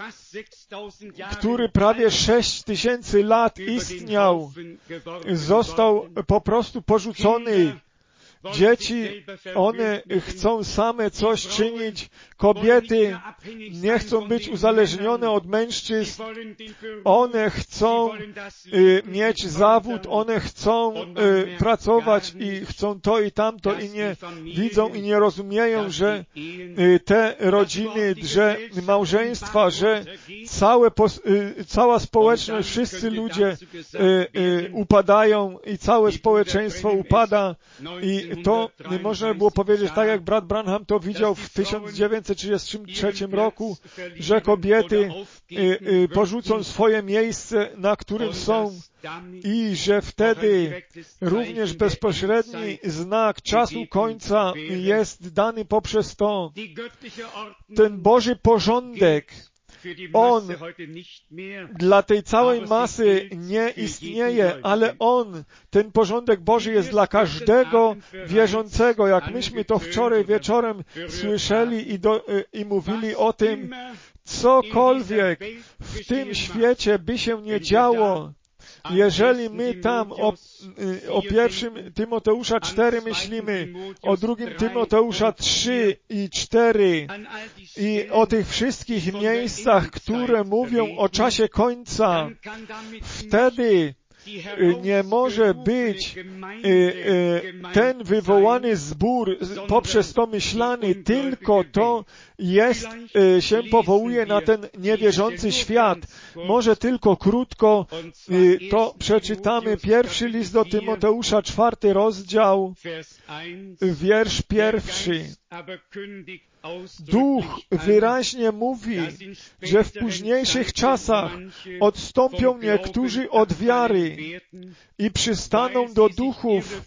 który prawie sześć tysięcy lat istniał, został po prostu porzucony. Dzieci, one chcą same coś czynić. Kobiety nie chcą być uzależnione od mężczyzn. One chcą y, mieć zawód, one chcą y, pracować i chcą to i tamto i nie widzą i nie rozumieją, że y, te rodziny, że małżeństwa, że całe, y, cała społeczność, wszyscy ludzie y, y, upadają i całe społeczeństwo upada i to można było powiedzieć, tak jak brat Branham to widział w tysiąc dziewięćset trzydziestym trzecim roku, że kobiety y, y, porzucą swoje miejsce, na którym są i że wtedy również bezpośredni znak czasu końca jest dany poprzez to. Ten Boży porządek, on dla tej całej masy nie istnieje, ale on, ten porządek Boży jest dla każdego wierzącego. Jak myśmy to wczoraj wieczorem słyszeli i, do, i mówili o tym, cokolwiek w tym świecie by się nie działo, jeżeli my tam o, o pierwszym Tymoteusza cztery myślimy, o drugim Tymoteusza trzy i cztery i o tych wszystkich miejscach, które mówią o czasie końca, wtedy nie może być ten wywołany zbór poprzez to myślany, tylko to jest, się powołuje na ten niewierzący świat. Może tylko krótko to przeczytamy. Pierwszy list do Tymoteusza, czwarty rozdział, wiersz pierwszy. Duch wyraźnie mówi, że w późniejszych czasach odstąpią niektórzy od wiary i przystaną do duchów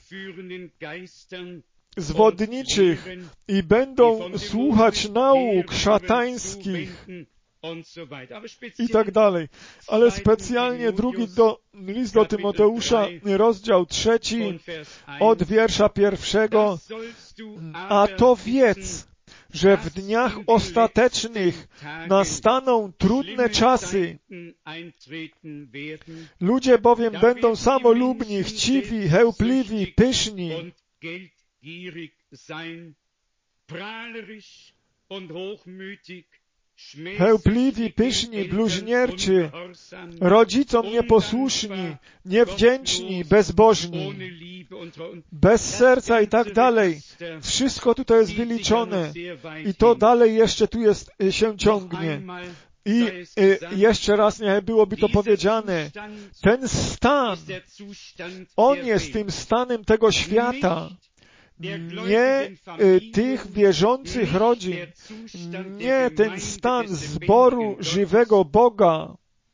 zwodniczych i będą słuchać nauk szatańskich i tak dalej. Ale specjalnie drugi do, list do Tymoteusza, rozdział trzeci, od wiersza pierwszego, a to wiedz, że w dniach ostatecznych nastaną trudne czasy. Ludzie bowiem będą samolubni, chciwi, chełpliwi, pyszni, chełpliwi, pyszni, bluźnierczy, rodzicom nieposłuszni, niewdzięczni, bezbożni, bez serca i tak dalej. Wszystko tutaj jest wyliczone i to dalej jeszcze tu jest, się ciągnie. I jeszcze raz nie byłoby to powiedziane. Ten stan, on jest tym stanem tego świata. Nie tych wierzących rodzin, nie ten stan zboru żywego Boga.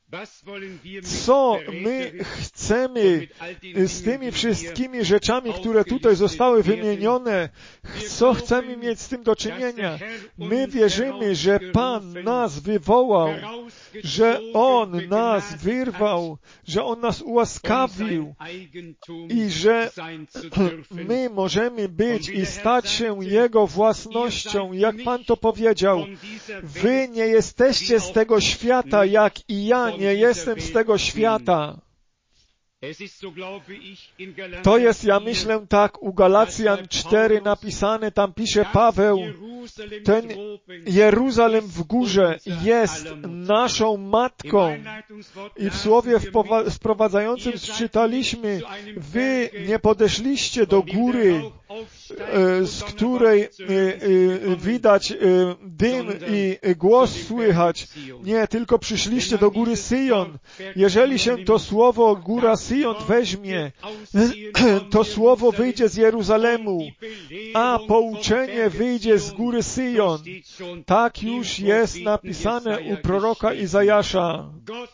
Co my chcemy z tymi wszystkimi rzeczami, które tutaj zostały wymienione, co chcemy mieć z tym do czynienia? My wierzymy, że Pan nas wywołał, że On nas wyrwał, że On nas ułaskawił i że my możemy być i stać się Jego własnością, jak Pan to powiedział. Wy nie jesteście z tego świata, jak i ja nie jestem z tego świata. To jest, ja myślę, tak u Galacjan cztery napisane, tam pisze Paweł, ten Jeruzalem w górze jest naszą matką. I w słowie wprowadzającym czytaliśmy, wy nie podeszliście do góry, z której widać dym i głos słychać. Nie, tylko przyszliście do góry Syjon. Jeżeli się to słowo góra Syjon weźmie, to słowo wyjdzie z Jeruzalemu, a pouczenie wyjdzie z góry Syjon. Tak już jest napisane u proroka Izajasza.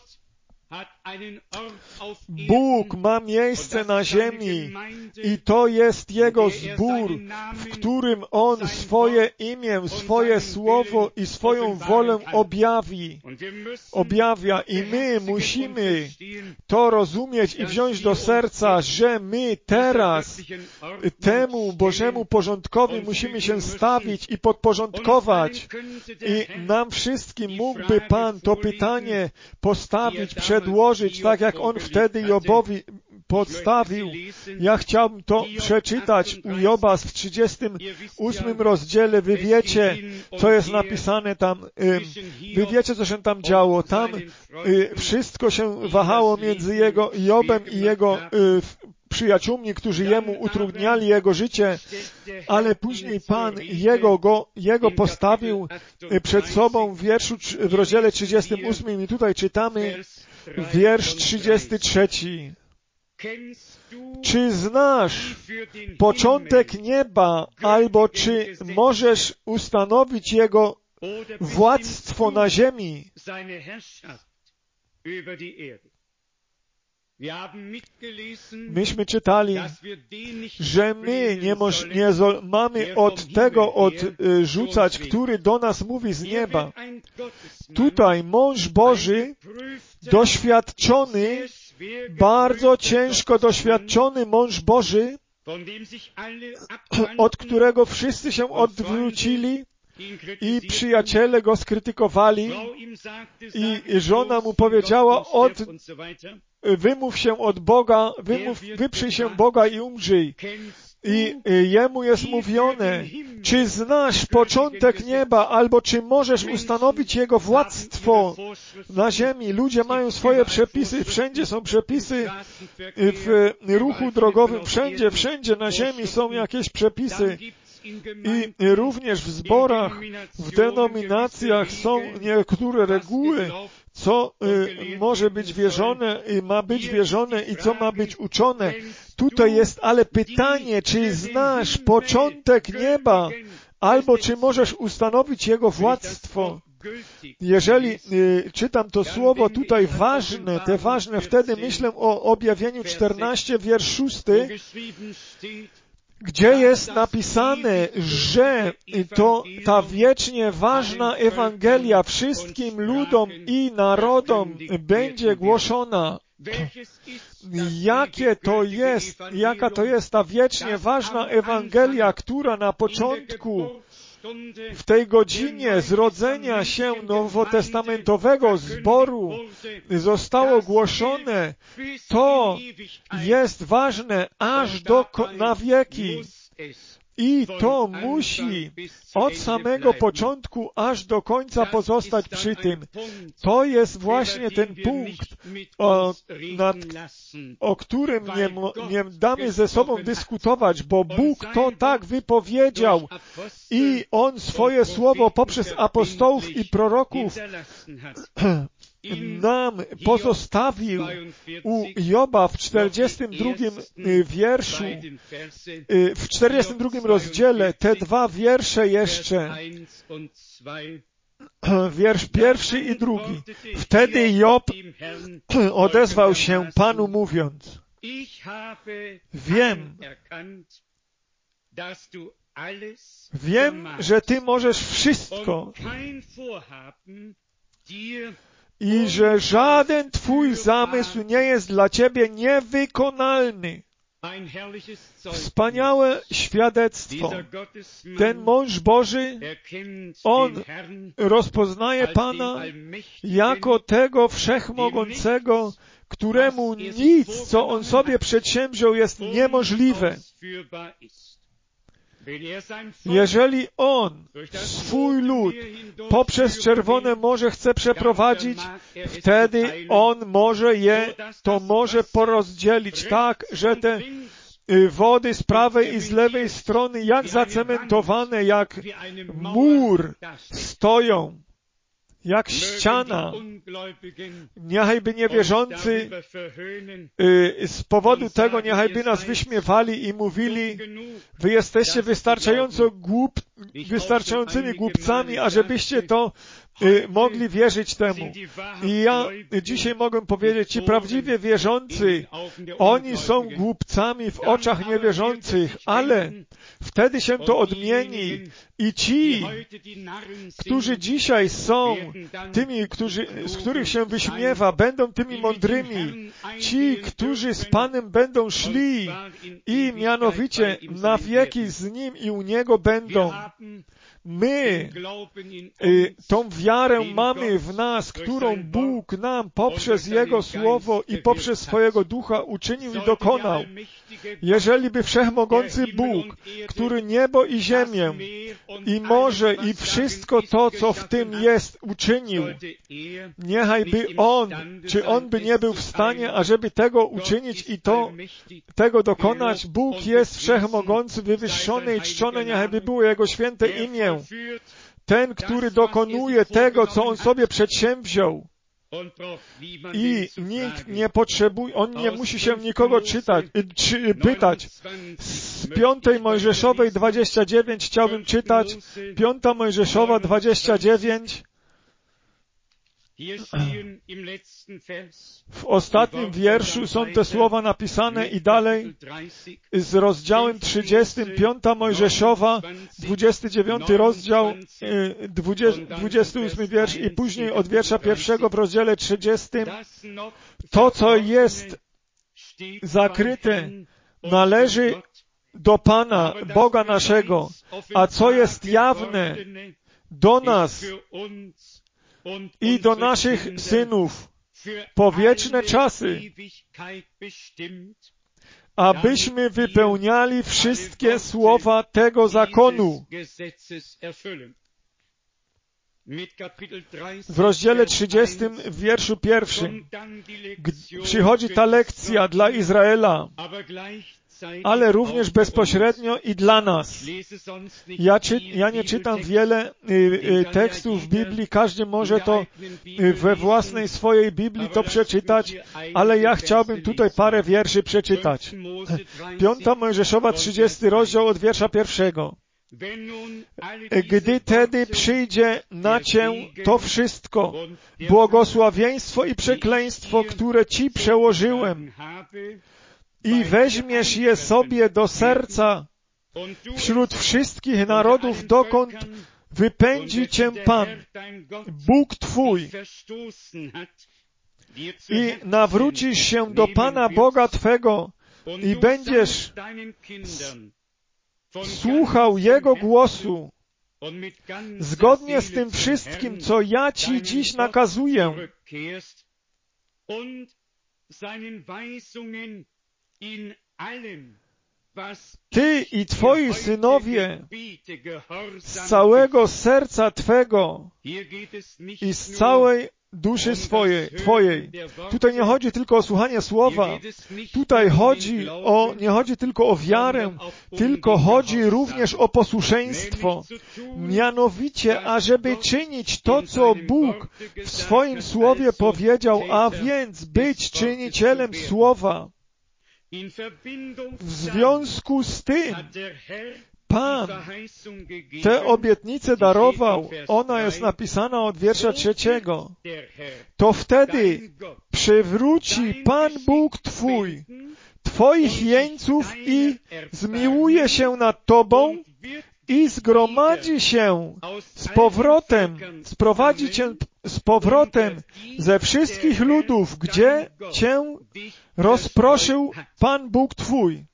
Bóg ma miejsce na ziemi i to jest Jego zbór, w którym On swoje imię, swoje słowo i swoją wolę objawi, objawia. I my musimy to rozumieć i wziąć do serca, że my teraz temu Bożemu porządkowi musimy się stawić i podporządkować. I nam wszystkim mógłby Pan to pytanie postawić, przedłożyć, tak jak On wtedy Jobowi podstawił. Ja chciałbym to przeczytać u Joba w trzydziestym ósmym rozdziale. Wy wiecie, co jest napisane tam. Wy wiecie, co się tam działo. Tam wszystko się wahało między jego Jobem i jego przyjaciółmi, którzy jemu utrudniali jego życie, ale później Pan jego, go, jego postawił przed sobą w wierszu, w rozdziale trzydziestym ósmym i tutaj czytamy wiersz trzydziesty trzeci. Czy znasz początek nieba, albo czy możesz ustanowić Jego władztwo na ziemi? Myśmy czytali, że my nie, moż, nie mamy od tego odrzucać, który do nas mówi z nieba. Tutaj mąż Boży, doświadczony, bardzo ciężko doświadczony mąż Boży, od którego wszyscy się odwrócili i przyjaciele go skrytykowali i żona mu powiedziała, od, wymów się od Boga, wymów, wyprzyj się Boga i umrzyj. I jemu jest mówione, czy znasz początek nieba, albo czy możesz ustanowić Jego władztwo na ziemi. Ludzie mają swoje przepisy, wszędzie są przepisy w ruchu drogowym, wszędzie, wszędzie na ziemi są jakieś przepisy. I również w zborach, w denominacjach są niektóre reguły, co y, może być wierzone i ma być wierzone i co ma być uczone. Tutaj jest ale pytanie, czy znasz początek nieba, albo czy możesz ustanowić Jego władztwo. Jeżeli y, czytam to słowo tutaj ważne, te ważne, wtedy myślę o objawieniu czternaście, wiersz szósty, gdzie jest napisane, że to ta wiecznie ważna Ewangelia wszystkim ludom i narodom będzie głoszona. Jakie to jest, jaka to jest ta wiecznie ważna Ewangelia, która na początku, w tej godzinie zrodzenia się nowotestamentowego zboru zostało głoszone, to jest ważne aż do, na wieki. I to musi od samego początku aż do końca pozostać przy tym. To jest właśnie ten punkt, o, nad, o którym nie, nie damy ze sobą dyskutować, bo Bóg to tak wypowiedział i On swoje słowo poprzez apostołów i proroków nam pozostawił u Joba w czterdziestym drugim wierszu, w czterdziestym drugim rozdziale, te dwa wiersze jeszcze, wiersz pierwszy i drugi. Wtedy Job odezwał się Panu mówiąc, wiem, wiem, że Ty możesz wszystko i że żaden Twój zamysł nie jest dla Ciebie niewykonalny. Wspaniałe świadectwo. Ten mąż Boży, on rozpoznaje Pana jako tego wszechmogącego, któremu nic, co on sobie przedsięwziął, jest niemożliwe. Jeżeli On swój lud poprzez Czerwone Morze chce przeprowadzić, wtedy On może je, to może porozdzielić tak, że te wody z prawej i z lewej strony, jak zacementowane, jak mur stoją, jak ściana. Niechajby niewierzący y, z powodu tego niechajby nas wyśmiewali i mówili, wy jesteście wystarczająco głup, wystarczającymi głupcami, ażebyście to y, mogli wierzyć temu. I ja dzisiaj mogę powiedzieć, ci prawdziwie wierzący, oni są głupcami w oczach niewierzących, ale wtedy się to odmieni i ci, którzy dzisiaj są tymi, którzy, z których się wyśmiewa, będą tymi mądrymi. Ci, którzy z Panem będą szli i mianowicie na wieki z Nim i u Niego będą. My y, tą wiarę mamy w nas, którą Bóg nam poprzez Jego Słowo i poprzez swojego Ducha uczynił i dokonał. Jeżeli by Wszechmogący Bóg, który niebo i ziemię i morze i wszystko to, co w tym jest, uczynił, niechaj by On, czy On by nie był w stanie, ażeby tego uczynić i to, tego dokonać. Bóg jest Wszechmogący, wywyższony i czczony, niechaj by było Jego święte imię. Ten, który dokonuje tego, co On sobie przedsięwziął. I nikt nie potrzebuje, on nie musi się nikogo czytać, czy, pytać. Z piątej Mojżeszowej dwadzieścia dziewięć chciałbym czytać. Piąta Mojżeszowa dwadzieścia dziewięć. W ostatnim wierszu są te słowa napisane i dalej z rozdziałem trzydziestym, piąta Mojżeszowa, dwudziesty dziewiąty rozdział, dwudziesty ósmy wiersz i później od wiersza pierwszego w rozdziale trzydziestym. To, co jest zakryte, należy do Pana, Boga naszego, a co jest jawne do nas i do naszych synów po wieczne czasy, abyśmy wypełniali wszystkie słowa tego zakonu. W rozdziale trzydziestym, w wierszu pierwszym, przychodzi ta lekcja dla Izraela, ale również bezpośrednio i dla nas. Ja, czy, ja nie czytam wiele y, y, tekstów w Biblii, każdy może to y, we własnej swojej Biblii to przeczytać, ale ja chciałbym tutaj parę wierszy przeczytać. Piąta Mojżeszowa, trzydziesty rozdział od wiersza pierwszego. Gdy tedy przyjdzie na Cię to wszystko, błogosławieństwo i przekleństwo, które Ci przełożyłem, i weźmiesz je sobie do serca, wśród wszystkich narodów, dokąd wypędzi Cię Pan, Bóg Twój, i nawrócisz się do Pana Boga Twego i będziesz słuchał Jego głosu, zgodnie z tym wszystkim, co ja Ci dziś nakazuję, Ty i Twoi synowie z całego serca Twego i z całej duszy swojej, Twojej. Tutaj nie chodzi tylko o słuchanie słowa. Tutaj chodzi o, nie chodzi tylko o wiarę, tylko chodzi również o posłuszeństwo. Mianowicie, ażeby czynić to, co Bóg w swoim słowie powiedział, a więc być czynicielem słowa. W związku z tym Pan tę obietnicę darował. Ona jest napisana od wiersza trzeciego. To wtedy przywróci Pan Bóg Twój Twoich jeńców i zmiłuje się nad Tobą i zgromadzi się z powrotem, sprowadzi Cię z powrotem ze wszystkich ludów, gdzie Cię rozproszył Pan Bóg Twój.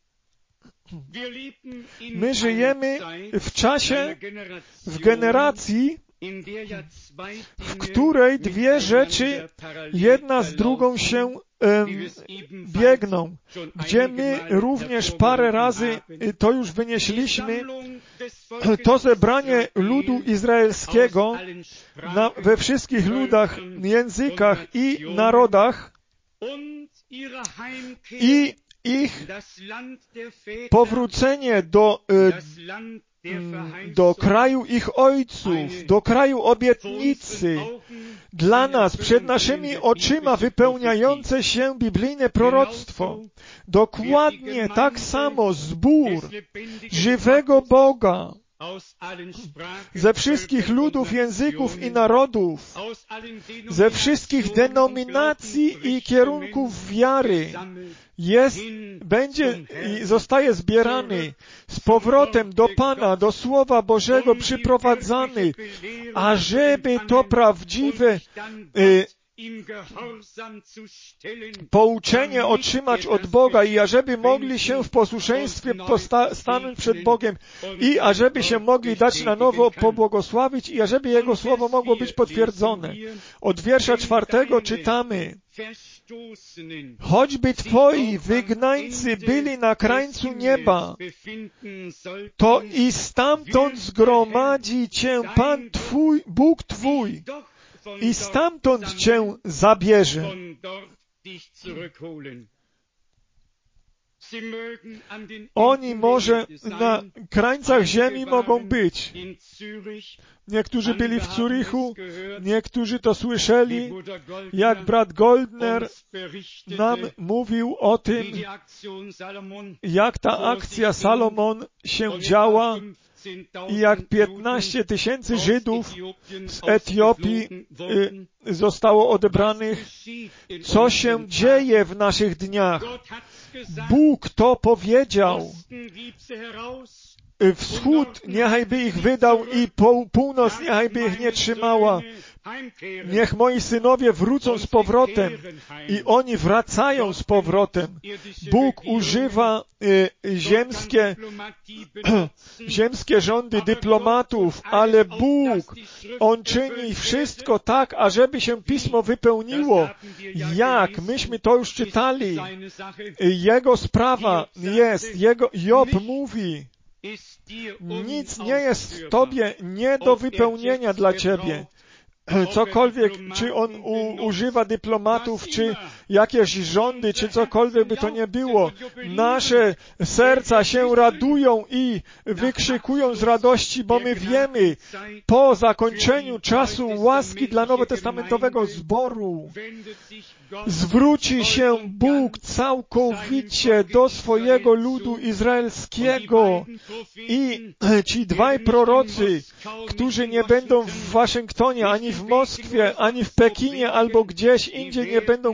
My żyjemy w czasie, w generacji, w której dwie rzeczy jedna z drugą się um, biegną, gdzie my również parę razy to już wynieśliśmy, to zebranie ludu izraelskiego na, we wszystkich ludach, językach i narodach i ich powrócenie do, do kraju ich ojców, do kraju obietnicy, dla nas, przed naszymi oczyma wypełniające się biblijne proroctwo. Dokładnie tak samo zbór żywego Boga ze wszystkich ludów, języków i narodów, ze wszystkich denominacji i kierunków wiary jest, będzie i zostaje zbierany z powrotem do Pana, do Słowa Bożego przyprowadzany, ażeby to prawdziwe y, pouczenie otrzymać od Boga i ażeby mogli się w posłuszeństwie posta- stanąć przed Bogiem i ażeby się mogli dać na nowo pobłogosławić i ażeby Jego Słowo mogło być potwierdzone. Od wiersza czwartego czytamy: choćby Twoi wygnańcy byli na krańcu nieba, to i stamtąd zgromadzi Cię Pan Twój, Bóg Twój, i stamtąd Cię zabierze. Oni może na krańcach ziemi mogą być. Niektórzy byli w Zurichu, niektórzy to słyszeli, jak brat Goldner nam mówił o tym, jak ta akcja Salomon się działa i jak piętnaście tysięcy Żydów z Etiopii y, zostało odebranych. Co się dzieje w naszych dniach? Bóg to powiedział. Wschód niechajby ich wydał i północ niechajby ich nie trzymała. Niech moi synowie wrócą z powrotem i oni wracają z powrotem. Bóg używa y, ziemskie, ziemskie rządy dyplomatów, ale Bóg, On czyni wszystko tak, ażeby się Pismo wypełniło. Jak? Myśmy to już czytali. Jego sprawa jest, Jego, Job mówi, nic nie jest w Tobie nie do wypełnienia dla Ciebie. Cokolwiek, czy on u, używa dyplomatów, czy jakieś rządy, czy cokolwiek by to nie było. Nasze serca się radują i wykrzykują z radości, bo my wiemy, po zakończeniu czasu łaski dla nowotestamentowego zboru zwróci się Bóg całkowicie do swojego ludu izraelskiego i ci dwaj prorocy, którzy nie będą w Waszyngtonie, ani w Moskwie, ani w Pekinie, albo gdzieś indziej nie będą głosili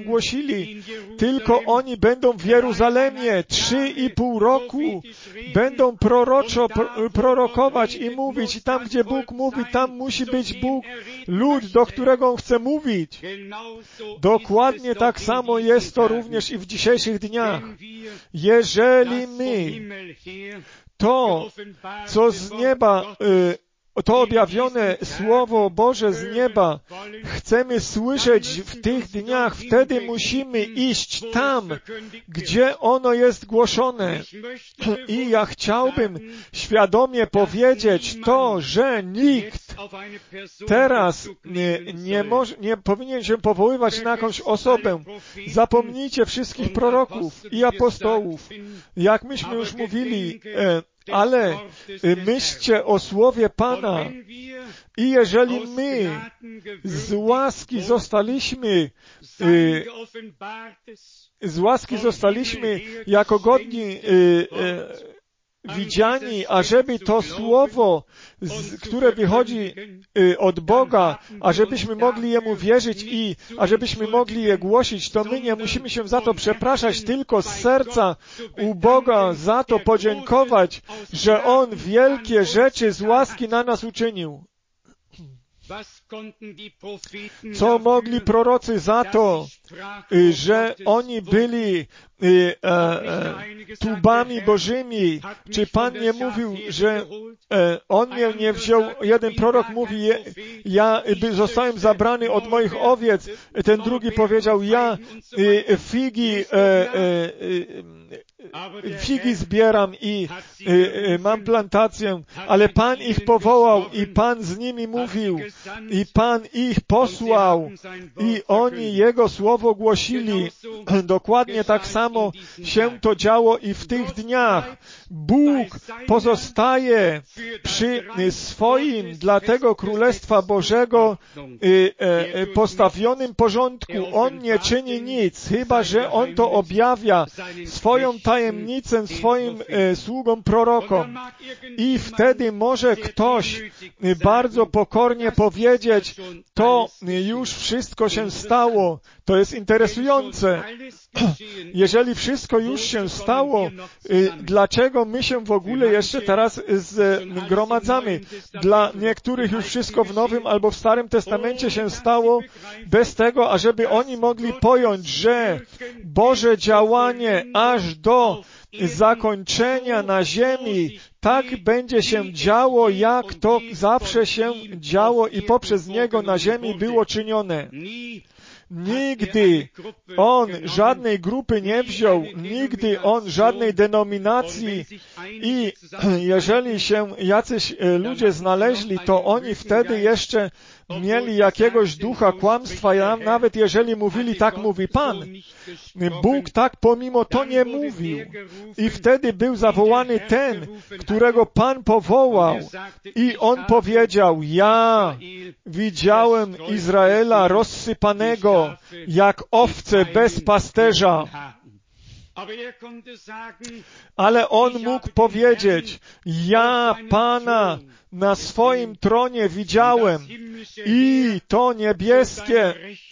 chwili, tylko oni będą w Jeruzalemie trzy i pół roku, będą proroczo prorokować i mówić. I tam, gdzie Bóg mówi, tam musi być Bóg, lud, do którego On chce mówić. Dokładnie tak samo jest to również i w dzisiejszych dniach. Jeżeli my to, co z nieba, to objawione Słowo Boże z nieba chcemy słyszeć w tych dniach, wtedy musimy iść tam, gdzie ono jest głoszone. I ja chciałbym świadomie powiedzieć to, że nikt teraz nie, nie, może, nie powinien się powoływać na jakąś osobę. Zapomnijcie wszystkich proroków i apostołów. Jak myśmy już mówili, ale myślcie o Słowie Pana i jeżeli my z łaski zostaliśmy z łaski zostaliśmy jako godni widziani, ażeby to Słowo, z, które wychodzi y, od Boga, ażebyśmy mogli Jemu wierzyć i ażebyśmy mogli je głosić, to my nie musimy się za to przepraszać, tylko z serca u Boga za to podziękować, że On wielkie rzeczy z łaski na nas uczynił. Co mogli prorocy za to, że oni byli e, e, tubami Bożymi? Czy Pan nie mówił, że e, On mnie nie wziął? Jeden prorok mówi, ja zostałem zabrany od moich owiec. Ten drugi powiedział, ja e, figi e, e, figi zbieram i e, mam plantację, ale Pan ich powołał i Pan z nimi mówił i Pan ich posłał i oni Jego Słowo głosili. Dokładnie tak samo się to działo i w tych dniach. Bóg pozostaje przy swoim dla tego Królestwa Bożego postawionym porządku. On nie czyni nic, chyba że On to objawia swoją tajemnicę swoim sługom prorokom. I wtedy może ktoś bardzo pokornie powiedzieć, to już wszystko się stało. To jest interesujące. Jeżeli wszystko już się stało, dlaczego my się w ogóle jeszcze teraz zgromadzamy? Dla niektórych już wszystko w Nowym albo w Starym Testamencie się stało bez tego, ażeby oni mogli pojąć, że Boże działanie aż do zakończenia na ziemi tak będzie się działo, jak to zawsze się działo i poprzez Niego na ziemi było czynione. Nigdy On żadnej grupy nie wziął, nigdy On żadnej denominacji i jeżeli się jacyś ludzie znaleźli, to oni wtedy jeszcze mieli jakiegoś ducha kłamstwa, nawet jeżeli mówili, tak mówi Pan. Bóg tak pomimo to nie mówił. I wtedy był zawołany ten, którego Pan powołał. I On powiedział, ja widziałem Izraela rozsypanego jak owce bez pasterza. Ale On mógł powiedzieć, ja Pana na swoim tronie widziałem i to niebieskie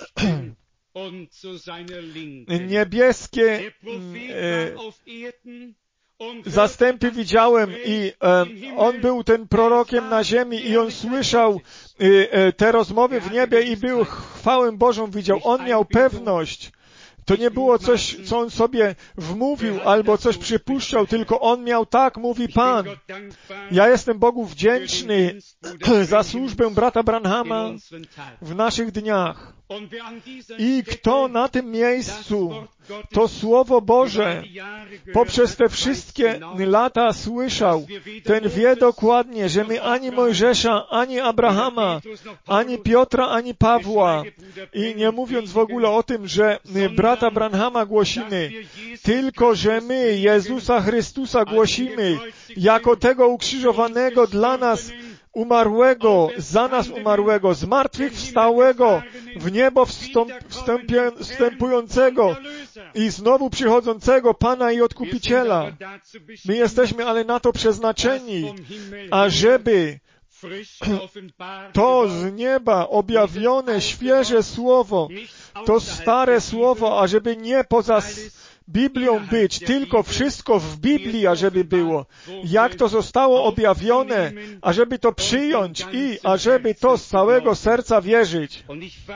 niebieskie e, zastępy widziałem i e, on był ten prorokiem na ziemi i on słyszał e, e, te rozmowy w niebie i był chwałę Bożą widział. On miał pewność. To nie było coś, co on sobie wmówił albo coś przypuszczał, tylko on miał tak, mówi Pan. Ja jestem Bogu wdzięczny za służbę brata Branhama w naszych dniach. I kto na tym miejscu to Słowo Boże poprzez te wszystkie lata słyszał, ten wie dokładnie, że my ani Mojżesza, ani Abrahama, ani Piotra, ani Pawła i nie mówiąc w ogóle o tym, że brata Branhama głosimy, tylko że my Jezusa Chrystusa głosimy jako tego ukrzyżowanego dla nas umarłego, za nas umarłego, zmartwychwstałego, w niebo wstąp, wstępie, wstępującego i znowu przychodzącego Pana i Odkupiciela. My jesteśmy ale na to przeznaczeni, ażeby to z nieba objawione, świeże Słowo to stare słowo, ażeby nie poza Biblią być, tylko wszystko w Biblii, ażeby było. Jak to zostało objawione, ażeby to przyjąć i ażeby to z całego serca wierzyć.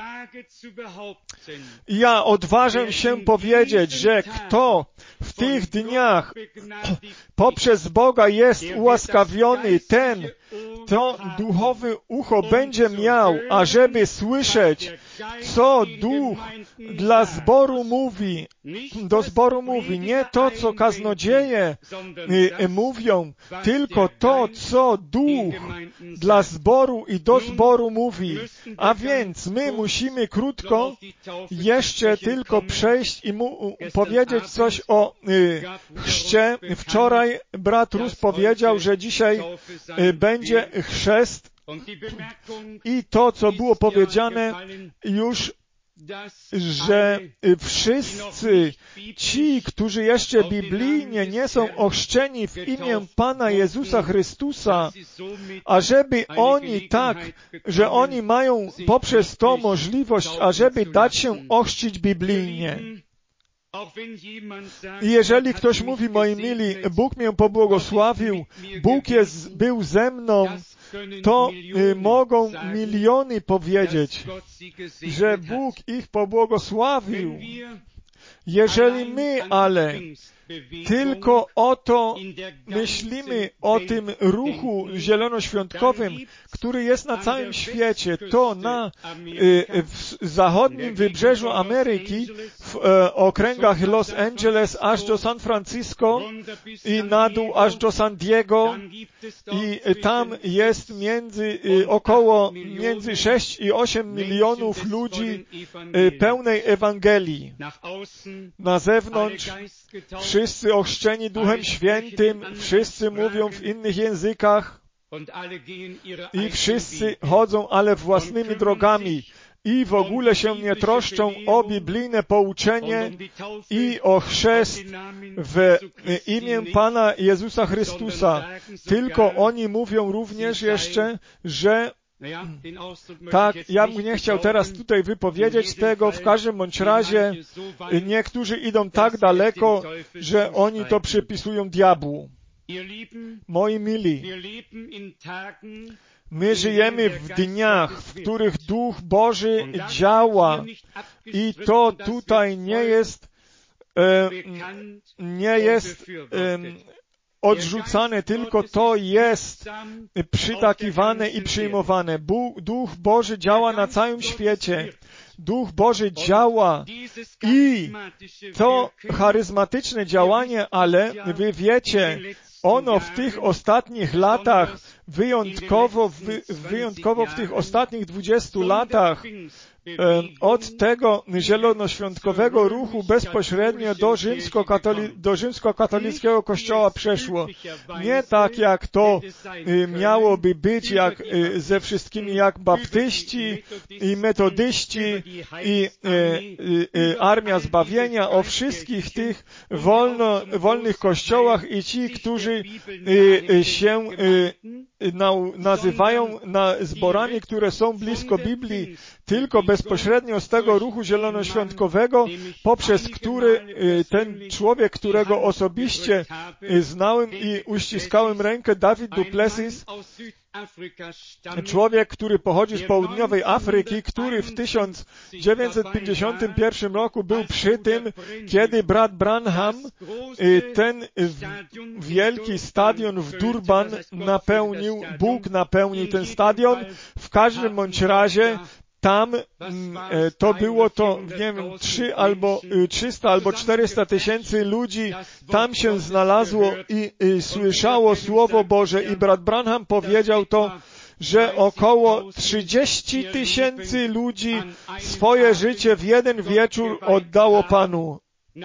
I ja odważę się powiedzieć, że kto w tych dniach poprzez Boga jest ułaskawiony, ten to duchowe ucho będzie miał, ażeby słyszeć, co Duch dla zboru mówi, do zboru mówi, nie to, co kaznodzieje y, mówią, tylko to, co Duch dla zboru i do zboru mówi. A więc my musimy krótko jeszcze tylko przejść i mu powiedzieć coś o y, chrzcie. Wczoraj brat Rus powiedział, że dzisiaj y, będzie chrzest i to, co było powiedziane już, że wszyscy ci, którzy jeszcze biblijnie nie są ochrzczeni w imię Pana Jezusa Chrystusa, ażeby oni tak, że oni mają poprzez to możliwość, ażeby dać się ochrzcić biblijnie. I jeżeli ktoś mówi, moi mili, Bóg mnie pobłogosławił, Bóg jest, był ze mną, to y, mogą miliony powiedzieć, że Bóg ich pobłogosławił. Jeżeli my ale tylko o to myślimy, o tym ruchu zielonoświątkowym, który jest na całym świecie, to na y, w zachodnim wybrzeżu Ameryki, w y, okręgach Los Angeles aż do San Francisco i na dół aż do San Diego i y, tam jest między y, około między sześć i osiem milionów ludzi y, pełnej Ewangelii. Na zewnątrz wszyscy ochrzczeni Duchem Świętym, wszyscy mówią w innych językach i wszyscy chodzą, ale własnymi drogami i w ogóle się nie troszczą o biblijne pouczenie i o chrzest w imię Pana Jezusa Chrystusa. Tylko oni mówią również jeszcze, że tak, ja bym nie chciał teraz tutaj wypowiedzieć tego, w każdym bądź razie niektórzy idą tak daleko, że oni to przypisują diabłu. Moi mili, my żyjemy w dniach, w których Duch Boży działa i to tutaj nie jest e, nie jest e, odrzucane, tylko to jest przytakiwane i przyjmowane. Bóg, Duch Boży działa na całym świecie. Duch Boży działa i to charyzmatyczne działanie, ale wy wiecie, ono w tych ostatnich latach, wyjątkowo, wy, wyjątkowo w tych ostatnich dwudziestu latach, od tego zielonoświątkowego ruchu bezpośrednio do, rzymskokatoli- do rzymskokatolickiego kościoła przeszło. Nie tak jak to miałoby być, jak ze wszystkimi jak baptyści i metodyści i Armia Zbawienia, o wszystkich tych wolno, wolnych kościołach i ci, którzy się nazywają na zborami, które są blisko Biblii, tylko bezpośrednio z tego ruchu zielonoświątkowego, poprzez który ten człowiek, którego osobiście znałem i uściskałem rękę, David du Plessis, człowiek, który pochodzi z południowej Afryki, który w tysiąc dziewięćset pięćdziesiątym pierwszym roku był przy tym, kiedy brat Branham ten wielki stadion w Durban napełnił, Bóg napełnił ten stadion. W każdym bądź razie tam to było to, nie wiem, trzy albo trzysta albo czterysta tysięcy ludzi tam się znalazło i, i słyszało Słowo Boże i brat Branham powiedział to, że około trzydzieści tysięcy ludzi swoje życie w jeden wieczór oddało Panu.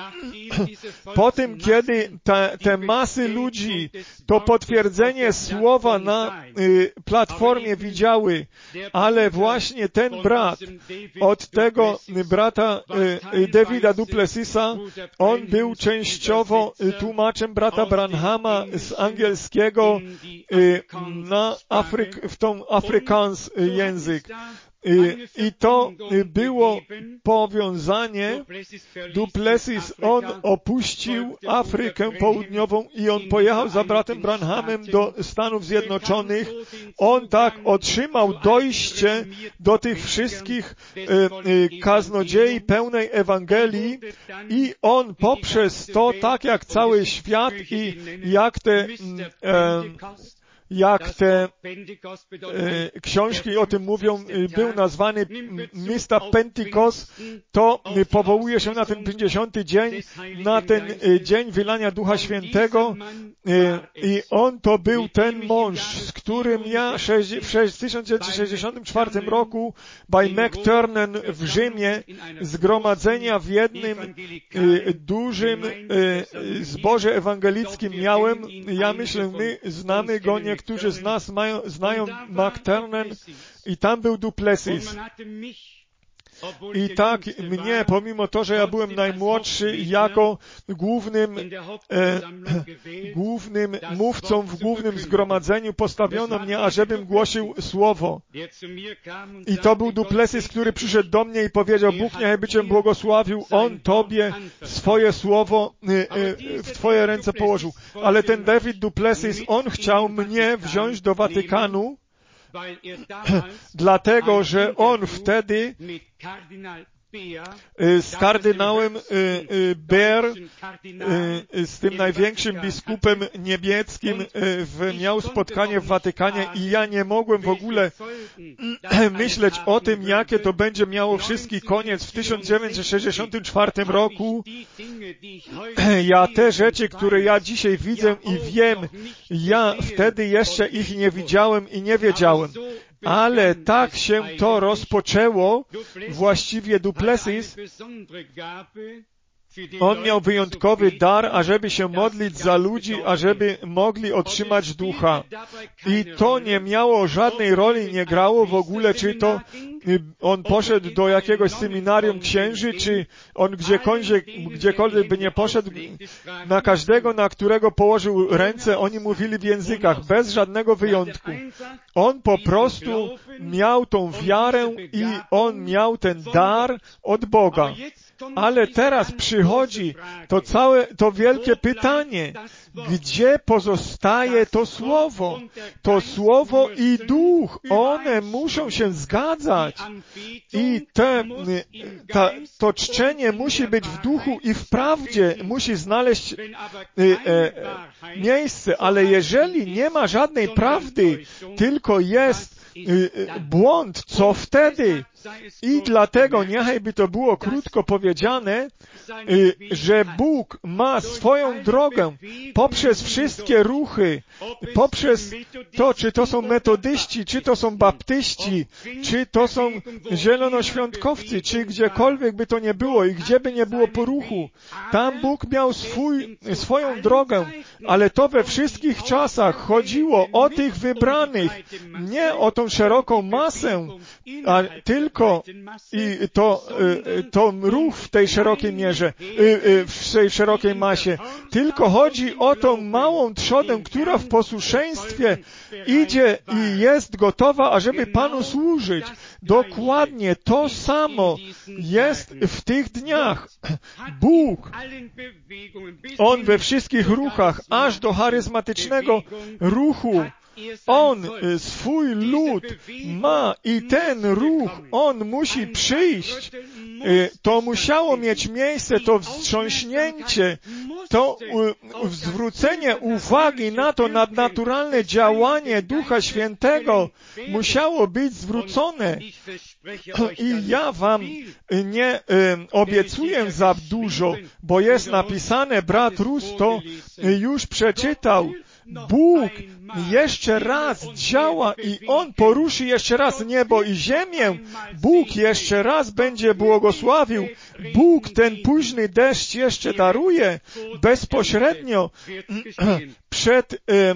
Po tym, kiedy te, te masy ludzi to potwierdzenie słowa na y, platformie widziały, ale właśnie ten brat, od tego brata y, Davida du Plessisa, on był częściowo tłumaczem brata Branhama z angielskiego y, na Afryk, w tą Afrykaans język. I to było powiązanie. Du Plessis, on opuścił Afrykę Południową i on pojechał za bratem Branhamem do Stanów Zjednoczonych. On tak otrzymał dojście do tych wszystkich kaznodziei pełnej Ewangelii i on poprzez to, tak jak cały świat i jak te e, jak te e, książki o tym mówią, był nazwany mister Pentecost, to powołuje się na ten pięćdziesiąty dzień, na ten dzień wylania Ducha Świętego e, i on to był ten mąż, z którym ja w tysiąc dziewięćset sześćdziesiątym czwartym roku by McTurnan w Rzymie zgromadzenia w jednym e, dużym e, zborze ewangelickim miałem. Ja myślę, my znamy go, niektórzy Niektórzy z nas mają, znają McTurnan i tam był Du Plessis. I tak mnie, pomimo to, że ja byłem najmłodszy, jako głównym, e, głównym mówcą w głównym zgromadzeniu postawiono mnie, ażebym głosił Słowo. I to był Du Plessis, który przyszedł do mnie i powiedział, Bóg niechaj Cię błogosławił, On Tobie swoje Słowo e, e, w Twoje ręce położył. Ale ten David Du Plessis, on chciał mnie wziąć do Watykanu, dlatego, że on wtedy z kardynałem Beer, z tym największym biskupem niemieckim, miał spotkanie w Watykanie i ja nie mogłem w ogóle myśleć o tym, jakie to będzie miało wszystki koniec w tysiąc dziewięćset sześćdziesiątym czwartym roku. Ja te rzeczy, które ja dzisiaj widzę i wiem, ja wtedy jeszcze ich nie widziałem i nie wiedziałem. Ale tak się to rozpoczęło, właściwie Du Plessis, on miał wyjątkowy dar, ażeby się modlić za ludzi, ażeby mogli otrzymać ducha. I to nie miało żadnej roli, nie grało w ogóle, czy to on poszedł do jakiegoś seminarium księży, czy on gdziekolwiek, gdziekolwiek by nie poszedł, na każdego, na którego położył ręce, oni mówili w językach, bez żadnego wyjątku. On po prostu miał tą wiarę i on miał ten dar od Boga. Ale teraz przychodzi to całe, to wielkie pytanie, gdzie pozostaje to Słowo? To Słowo i Duch, one muszą się zgadzać. I te, ta, to czczenie musi być w duchu i w prawdzie, musi znaleźć e, e, miejsce. Ale jeżeli nie ma żadnej prawdy, tylko jest błąd, co wtedy? I dlatego, niechaj by to było krótko powiedziane, że Bóg ma swoją drogę poprzez wszystkie ruchy, poprzez to, czy to są metodyści, czy to są baptyści, czy to są zielonoświątkowcy, czy gdziekolwiek by to nie było i gdzie by nie było poruchu. Tam Bóg miał swój, swoją drogę, ale to we wszystkich czasach chodziło o tych wybranych, nie o tą szeroką masę, a tylko i to, to ruch w tej szerokiej mierze, w tej szerokiej masie. Tylko chodzi o tą małą trzodę, która w posłuszeństwie idzie i jest gotowa, ażeby Panu służyć. Dokładnie to samo jest w tych dniach. Bóg, On we wszystkich ruchach, aż do charyzmatycznego ruchu, On swój lud ma i ten ruch, on musi przyjść. To musiało mieć miejsce, to wstrząśnięcie, to zwrócenie uwagi na to nadnaturalne działanie Ducha Świętego musiało być zwrócone. I ja wam nie obiecuję za dużo, bo jest napisane, brat Rus to już przeczytał, Bóg jeszcze raz działa i On poruszy jeszcze raz niebo i ziemię. Bóg jeszcze raz będzie błogosławił. Bóg ten późny deszcz jeszcze daruje bezpośrednio przed e,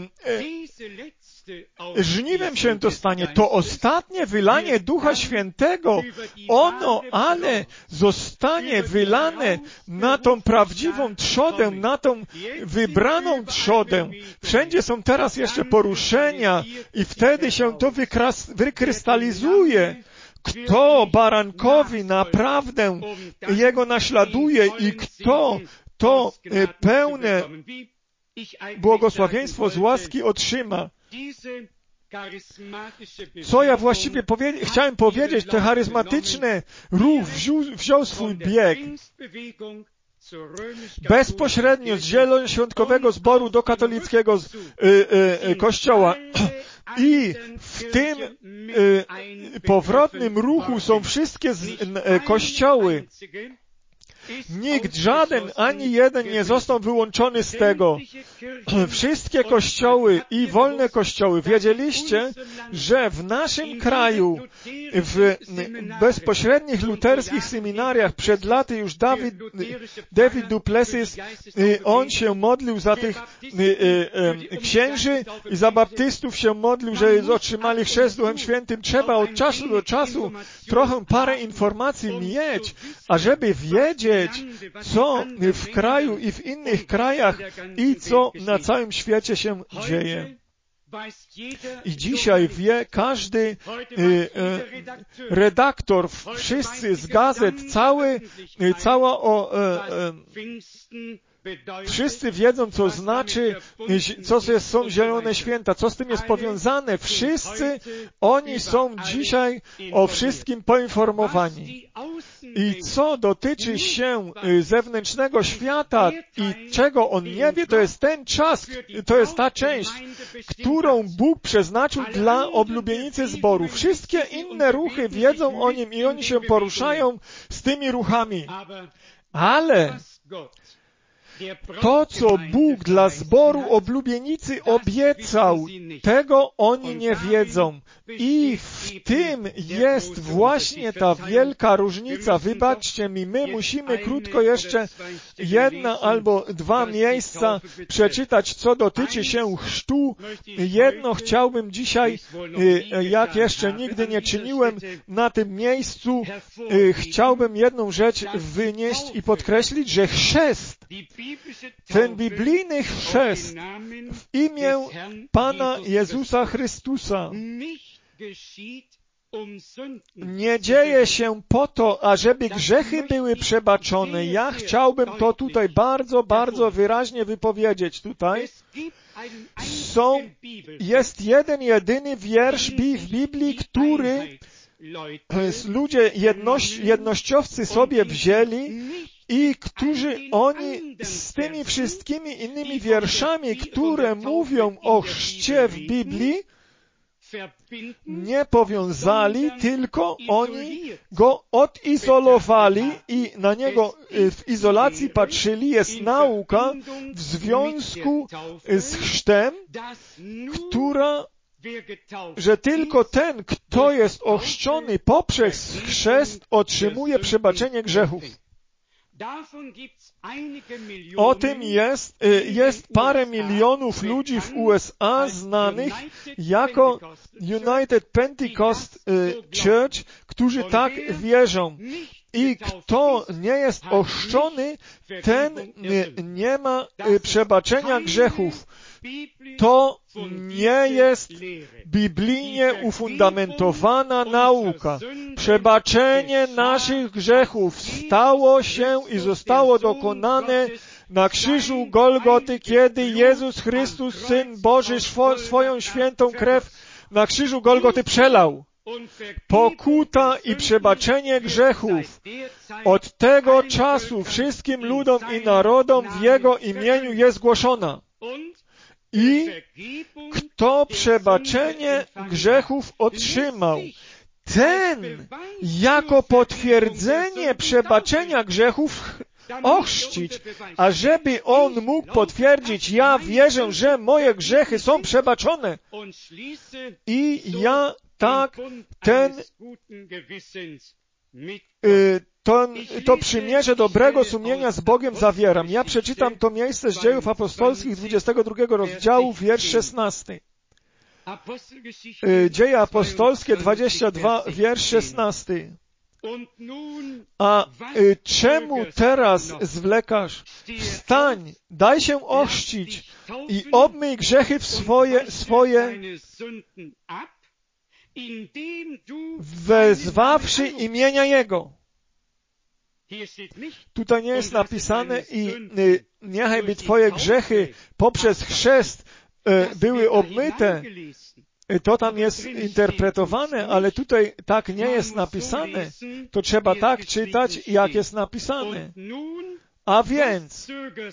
e, żniwem się to stanie. To ostatnie wylanie Ducha Świętego, ono, ale zostanie wylane na tą prawdziwą trzodę, na tą wybraną trzodę. Wszędzie są teraz jeszcze poruszenia i wtedy się to wykrystalizuje. kto barankowi naprawdę jego naśladuje i kto to pełne błogosławieństwo z łaski otrzyma. Co ja właściwie powie- chciałem powiedzieć, to charyzmatyczny ruch wziął, wziął swój bieg bezpośrednio z zielonoświątkowego zboru do katolickiego z, y, y, y, kościoła. I w tym y, powrotnym ruchu są wszystkie z, y, kościoły. Nikt, żaden, ani jeden nie został wyłączony z tego. Wszystkie kościoły i wolne kościoły. Wiedzieliście, że w naszym kraju, w bezpośrednich luterskich seminariach przed laty już David, David Duplessis, on się modlił za tych księży i za baptystów się modlił, że otrzymali chrzest Duchem Świętym. Trzeba od czasu do czasu trochę parę informacji mieć, ażeby wiedzieć, co w kraju i w innych krajach i co na całym świecie się dzieje. I dzisiaj wie każdy y, y, redaktor, wszyscy z gazet, cały, y, cała o, y, y, wszyscy wiedzą, co znaczy, co są zielone święta, co z tym jest powiązane. Wszyscy oni są dzisiaj o wszystkim poinformowani. I co dotyczy się zewnętrznego świata i czego on nie wie, to jest ten czas, to jest ta część, którą Bóg przeznaczył dla oblubienicy zboru. Wszystkie inne ruchy wiedzą o nim i oni się poruszają z tymi ruchami. Ale to, co Bóg dla zboru oblubienicy obiecał, tego oni nie wiedzą. I w tym jest właśnie ta wielka różnica. Wybaczcie mi, my musimy krótko jeszcze jedna albo dwa miejsca przeczytać, co dotyczy się chrztu. Jedno chciałbym dzisiaj, jak jeszcze nigdy nie czyniłem na tym miejscu, chciałbym jedną rzecz wynieść i podkreślić, że chrzest, ten biblijny chrzest w imię Pana Jezusa Chrystusa nie dzieje się po to, ażeby grzechy były przebaczone. Ja chciałbym to tutaj bardzo, bardzo wyraźnie wypowiedzieć tutaj. Są, jest jeden, jedyny wiersz w Biblii, który ludzie jedność, jednościowcy sobie wzięli i którzy oni z tymi wszystkimi innymi wierszami, które mówią o chrzcie w Biblii, nie powiązali, tylko oni go odizolowali i na niego w izolacji patrzyli. Jest nauka w związku z chrztem, która, że tylko ten, kto jest ochrzczony poprzez chrzest, otrzymuje przebaczenie grzechów. O tym jest, jest parę milionów ludzi w U S A znanych jako United Pentecost Church, którzy tak wierzą. I kto nie jest ochrzczony, ten nie ma przebaczenia grzechów. To nie jest biblijnie ufundamentowana nauka. Przebaczenie naszych grzechów stało się i zostało dokonane na krzyżu Golgoty, kiedy Jezus Chrystus, Syn Boży, swoją świętą krew na krzyżu Golgoty przelał. Pokuta i przebaczenie grzechów od tego czasu wszystkim ludom i narodom w Jego imieniu jest głoszona. I kto przebaczenie grzechów otrzymał, ten jako potwierdzenie przebaczenia grzechów ochrzcić, ażeby on mógł potwierdzić, ja wierzę, że moje grzechy są przebaczone i ja tak ten y, To, to przymierze dobrego sumienia z Bogiem zawieram. Ja przeczytam to miejsce z Dziejów Apostolskich dwudziestego drugiego rozdziału, wiersz szesnasty. Dzieje Apostolskie dwadzieścia dwa, wiersz szesnasty. A y, czemu teraz zwlekasz? Wstań, daj się ochrzcić i obmyj grzechy w swoje, swoje wezwawszy imienia Jego. Tutaj nie jest napisane i y, niechaj Twoje grzechy poprzez chrzest y, były obmyte. Y, to tam jest interpretowane, ale tutaj tak nie jest napisane. To trzeba tak czytać, jak jest napisane. A więc,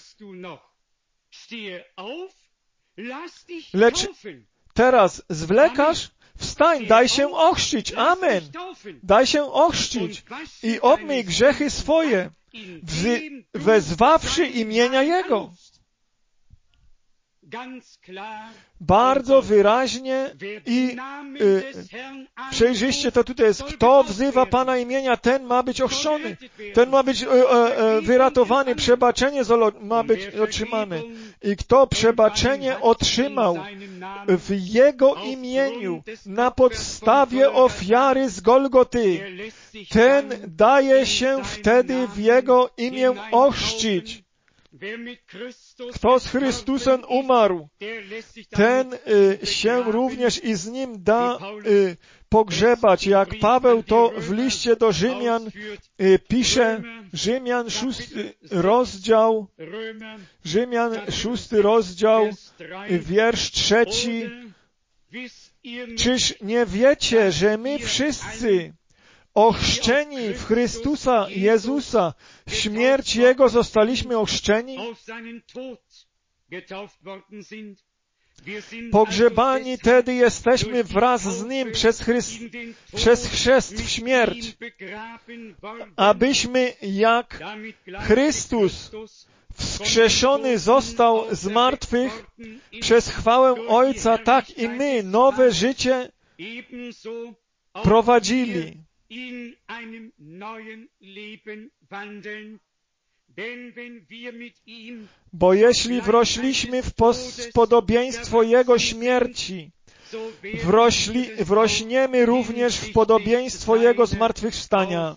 lecz teraz zwlekasz, wstań, daj się ochrzcić. Amen. Daj się ochrzcić i obmyj grzechy swoje, wezwawszy imienia Jego. Bardzo wyraźnie i y, przejrzyście to tutaj jest. Kto wzywa Pana imienia, ten ma być ochrzczony. Ten ma być y, y, wyratowany. Przebaczenie ma być otrzymane. I kto przebaczenie otrzymał w Jego imieniu na podstawie ofiary z Golgoty, ten daje się wtedy w Jego imię ochrzcić. Kto z Chrystusem umarł, ten y, się również i z Nim da y, pogrzebać. Jak Paweł to w liście do Rzymian y, pisze, Rzymian szósty rozdział, Rzymian szósty rozdział, y, wiersz trzeci. Czyż nie wiecie, że my wszyscy ochrzczeni w Chrystusa Jezusa, w śmierć Jego zostaliśmy ochrzczeni? Pogrzebani tedy jesteśmy wraz z Nim przez, Chryst, przez chrzest w śmierć, abyśmy jak Chrystus wskrzeszony został z martwych przez chwałę Ojca, tak i my nowe życie prowadzili. In einem neuen Leben wandeln, denn wenn wir mit ihm Bo jeśli wrośliśmy w podobieństwo Jego śmierci, wrośli, wrośniemy również w podobieństwo Jego zmartwychwstania.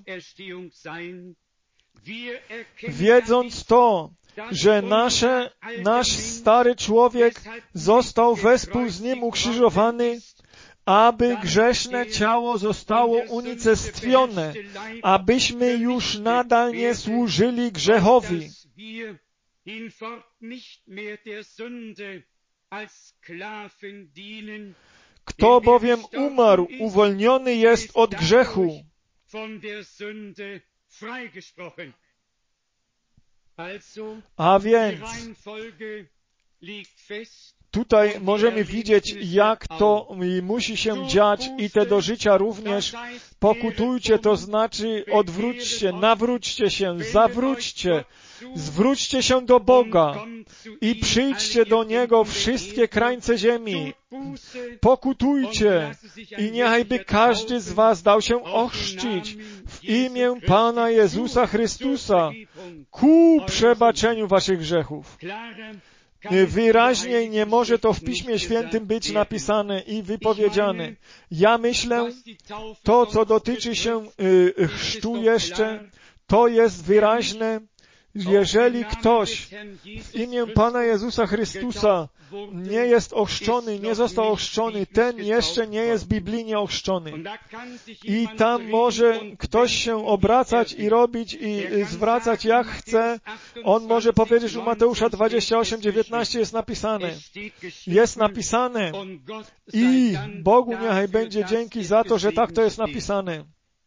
Wiedząc to, że nasze, nasz stary człowiek został wespół z Nim ukrzyżowany, aby grzeszne ciało zostało unicestwione, abyśmy już nadal nie służyli grzechowi. Kto bowiem umarł, uwolniony jest od grzechu. A więc tutaj możemy widzieć, jak to musi się dziać i te do życia również. Pokutujcie, to znaczy odwróćcie, nawróćcie się, zawróćcie, zwróćcie się do Boga i przyjdźcie do Niego wszystkie krańce ziemi. Pokutujcie i niechajby każdy z was dał się ochrzcić w imię Pana Jezusa Chrystusa ku przebaczeniu waszych grzechów. Wyraźniej nie może to w Piśmie Świętym być napisane i wypowiedziane. Ja myślę, to co dotyczy się y, chrztu jeszcze, to jest wyraźne. Jeżeli ktoś w imię Pana Jezusa Chrystusa nie jest ochrzczony, nie został ochrzczony, ten jeszcze nie jest biblijnie ochrzczony. I tam może ktoś się obracać i robić i zwracać jak chce. On może powiedzieć, u Mateusza dwadzieścia osiem, dziewiętnaście jest napisane. Jest napisane i Bogu niechaj będzie dzięki za to, że tak to jest napisane.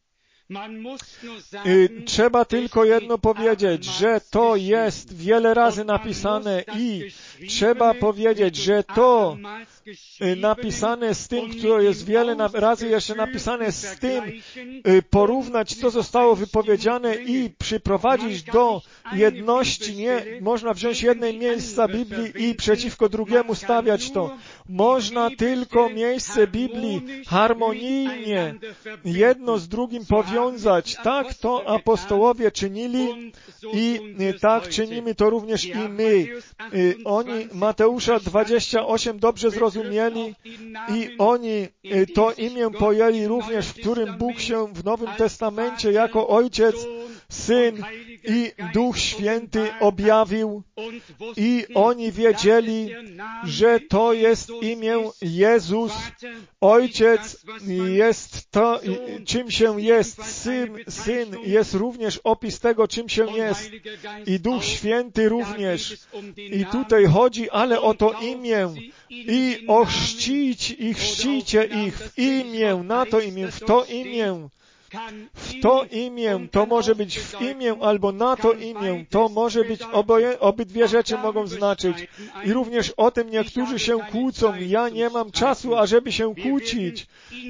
Trzeba tylko jedno powiedzieć, że to jest wiele razy napisane i trzeba powiedzieć, że to napisane z tym, które jest wiele razy jeszcze napisane z tym, porównać, co zostało wypowiedziane i przyprowadzić do jedności. Nie można wziąć jednej miejsca Biblii i przeciwko drugiemu stawiać to. Można tylko miejsce Biblii harmonijnie jedno z drugim powiązać. Tak to apostołowie czynili i tak czynimy to również i my. Oni Mateusza dwadzieścia osiem dobrze zrozumieli i oni to imię pojęli również, w którym Bóg się w Nowym Testamencie jako Ojciec, Syn i Duch Święty objawił i oni wiedzieli, że to jest imię Jezus. Ojciec jest to, czym się jest. Syn, Syn jest również opis tego, czym się jest. I Duch Święty również. I tutaj chodzi ale o to imię. I ochrzcić i chrzcijcie ich w imię, na to imię, w to imię. W to imię, to może być w imię albo na to imię, to może być oboje, obydwie rzeczy mogą znaczyć. I również o tym niektórzy się kłócą. Ja nie mam czasu, ażeby się kłócić.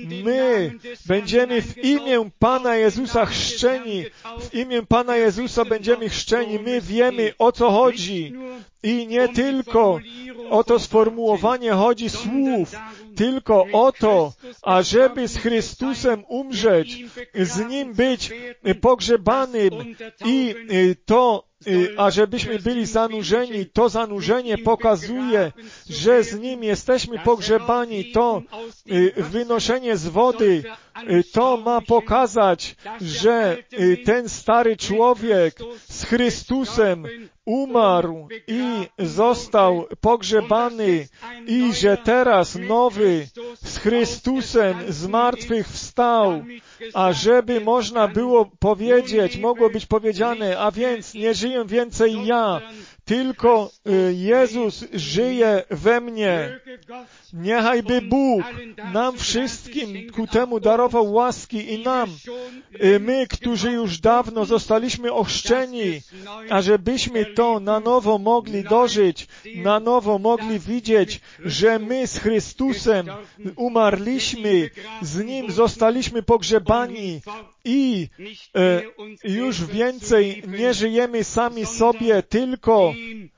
My będziemy w imię Pana Jezusa chrzczeni. W imię Pana Jezusa będziemy chrzczeni. My wiemy, o co chodzi. I nie tylko o to sformułowanie chodzi słów, tylko o to, ażeby z Chrystusem umrzeć, z Nim być pogrzebanym i to, ażebyśmy byli zanurzeni, to zanurzenie pokazuje, że z Nim jesteśmy pogrzebani, to wynoszenie z wody, to ma pokazać, że ten stary człowiek z Chrystusem umarł i został pogrzebany i że teraz nowy z Chrystusem z martwych wstał, ażeby można było powiedzieć, mogło być powiedziane, a więc nie żyję więcej ja, tylko Jezus żyje we mnie. Niechajby Bóg nam wszystkim ku temu darował łaski i nam, my, którzy już dawno zostaliśmy ochrzczeni, ażebyśmy to na nowo mogli dożyć, na nowo mogli widzieć, że my z Chrystusem umarliśmy, z Nim zostaliśmy pogrzebani i e, już więcej nie żyjemy sami sobie, tylko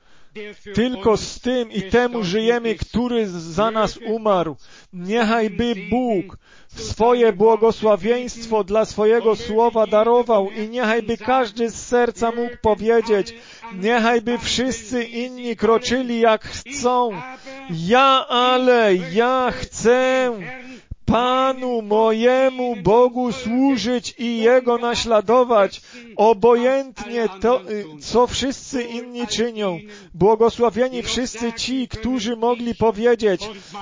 Tylko z tym i temu żyjemy, który za nas umarł. Niechajby Bóg swoje błogosławieństwo dla swojego słowa darował i niechajby każdy z serca mógł powiedzieć, niechajby wszyscy inni kroczyli jak chcą. Ja ale, ja chcę Panu mojemu Bogu służyć i Jego naśladować, obojętnie to, co wszyscy inni czynią. Błogosławieni wszyscy ci, którzy mogli powiedzieć,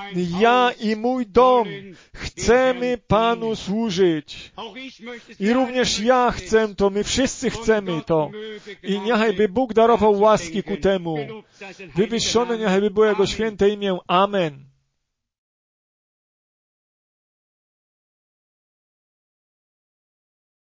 ja i mój dom chcemy Panu służyć. I również ja chcę to, my wszyscy chcemy to. I niechajby Bóg darował łaski ku temu. Wywyższone niechajby było Jego święte imię. Amen.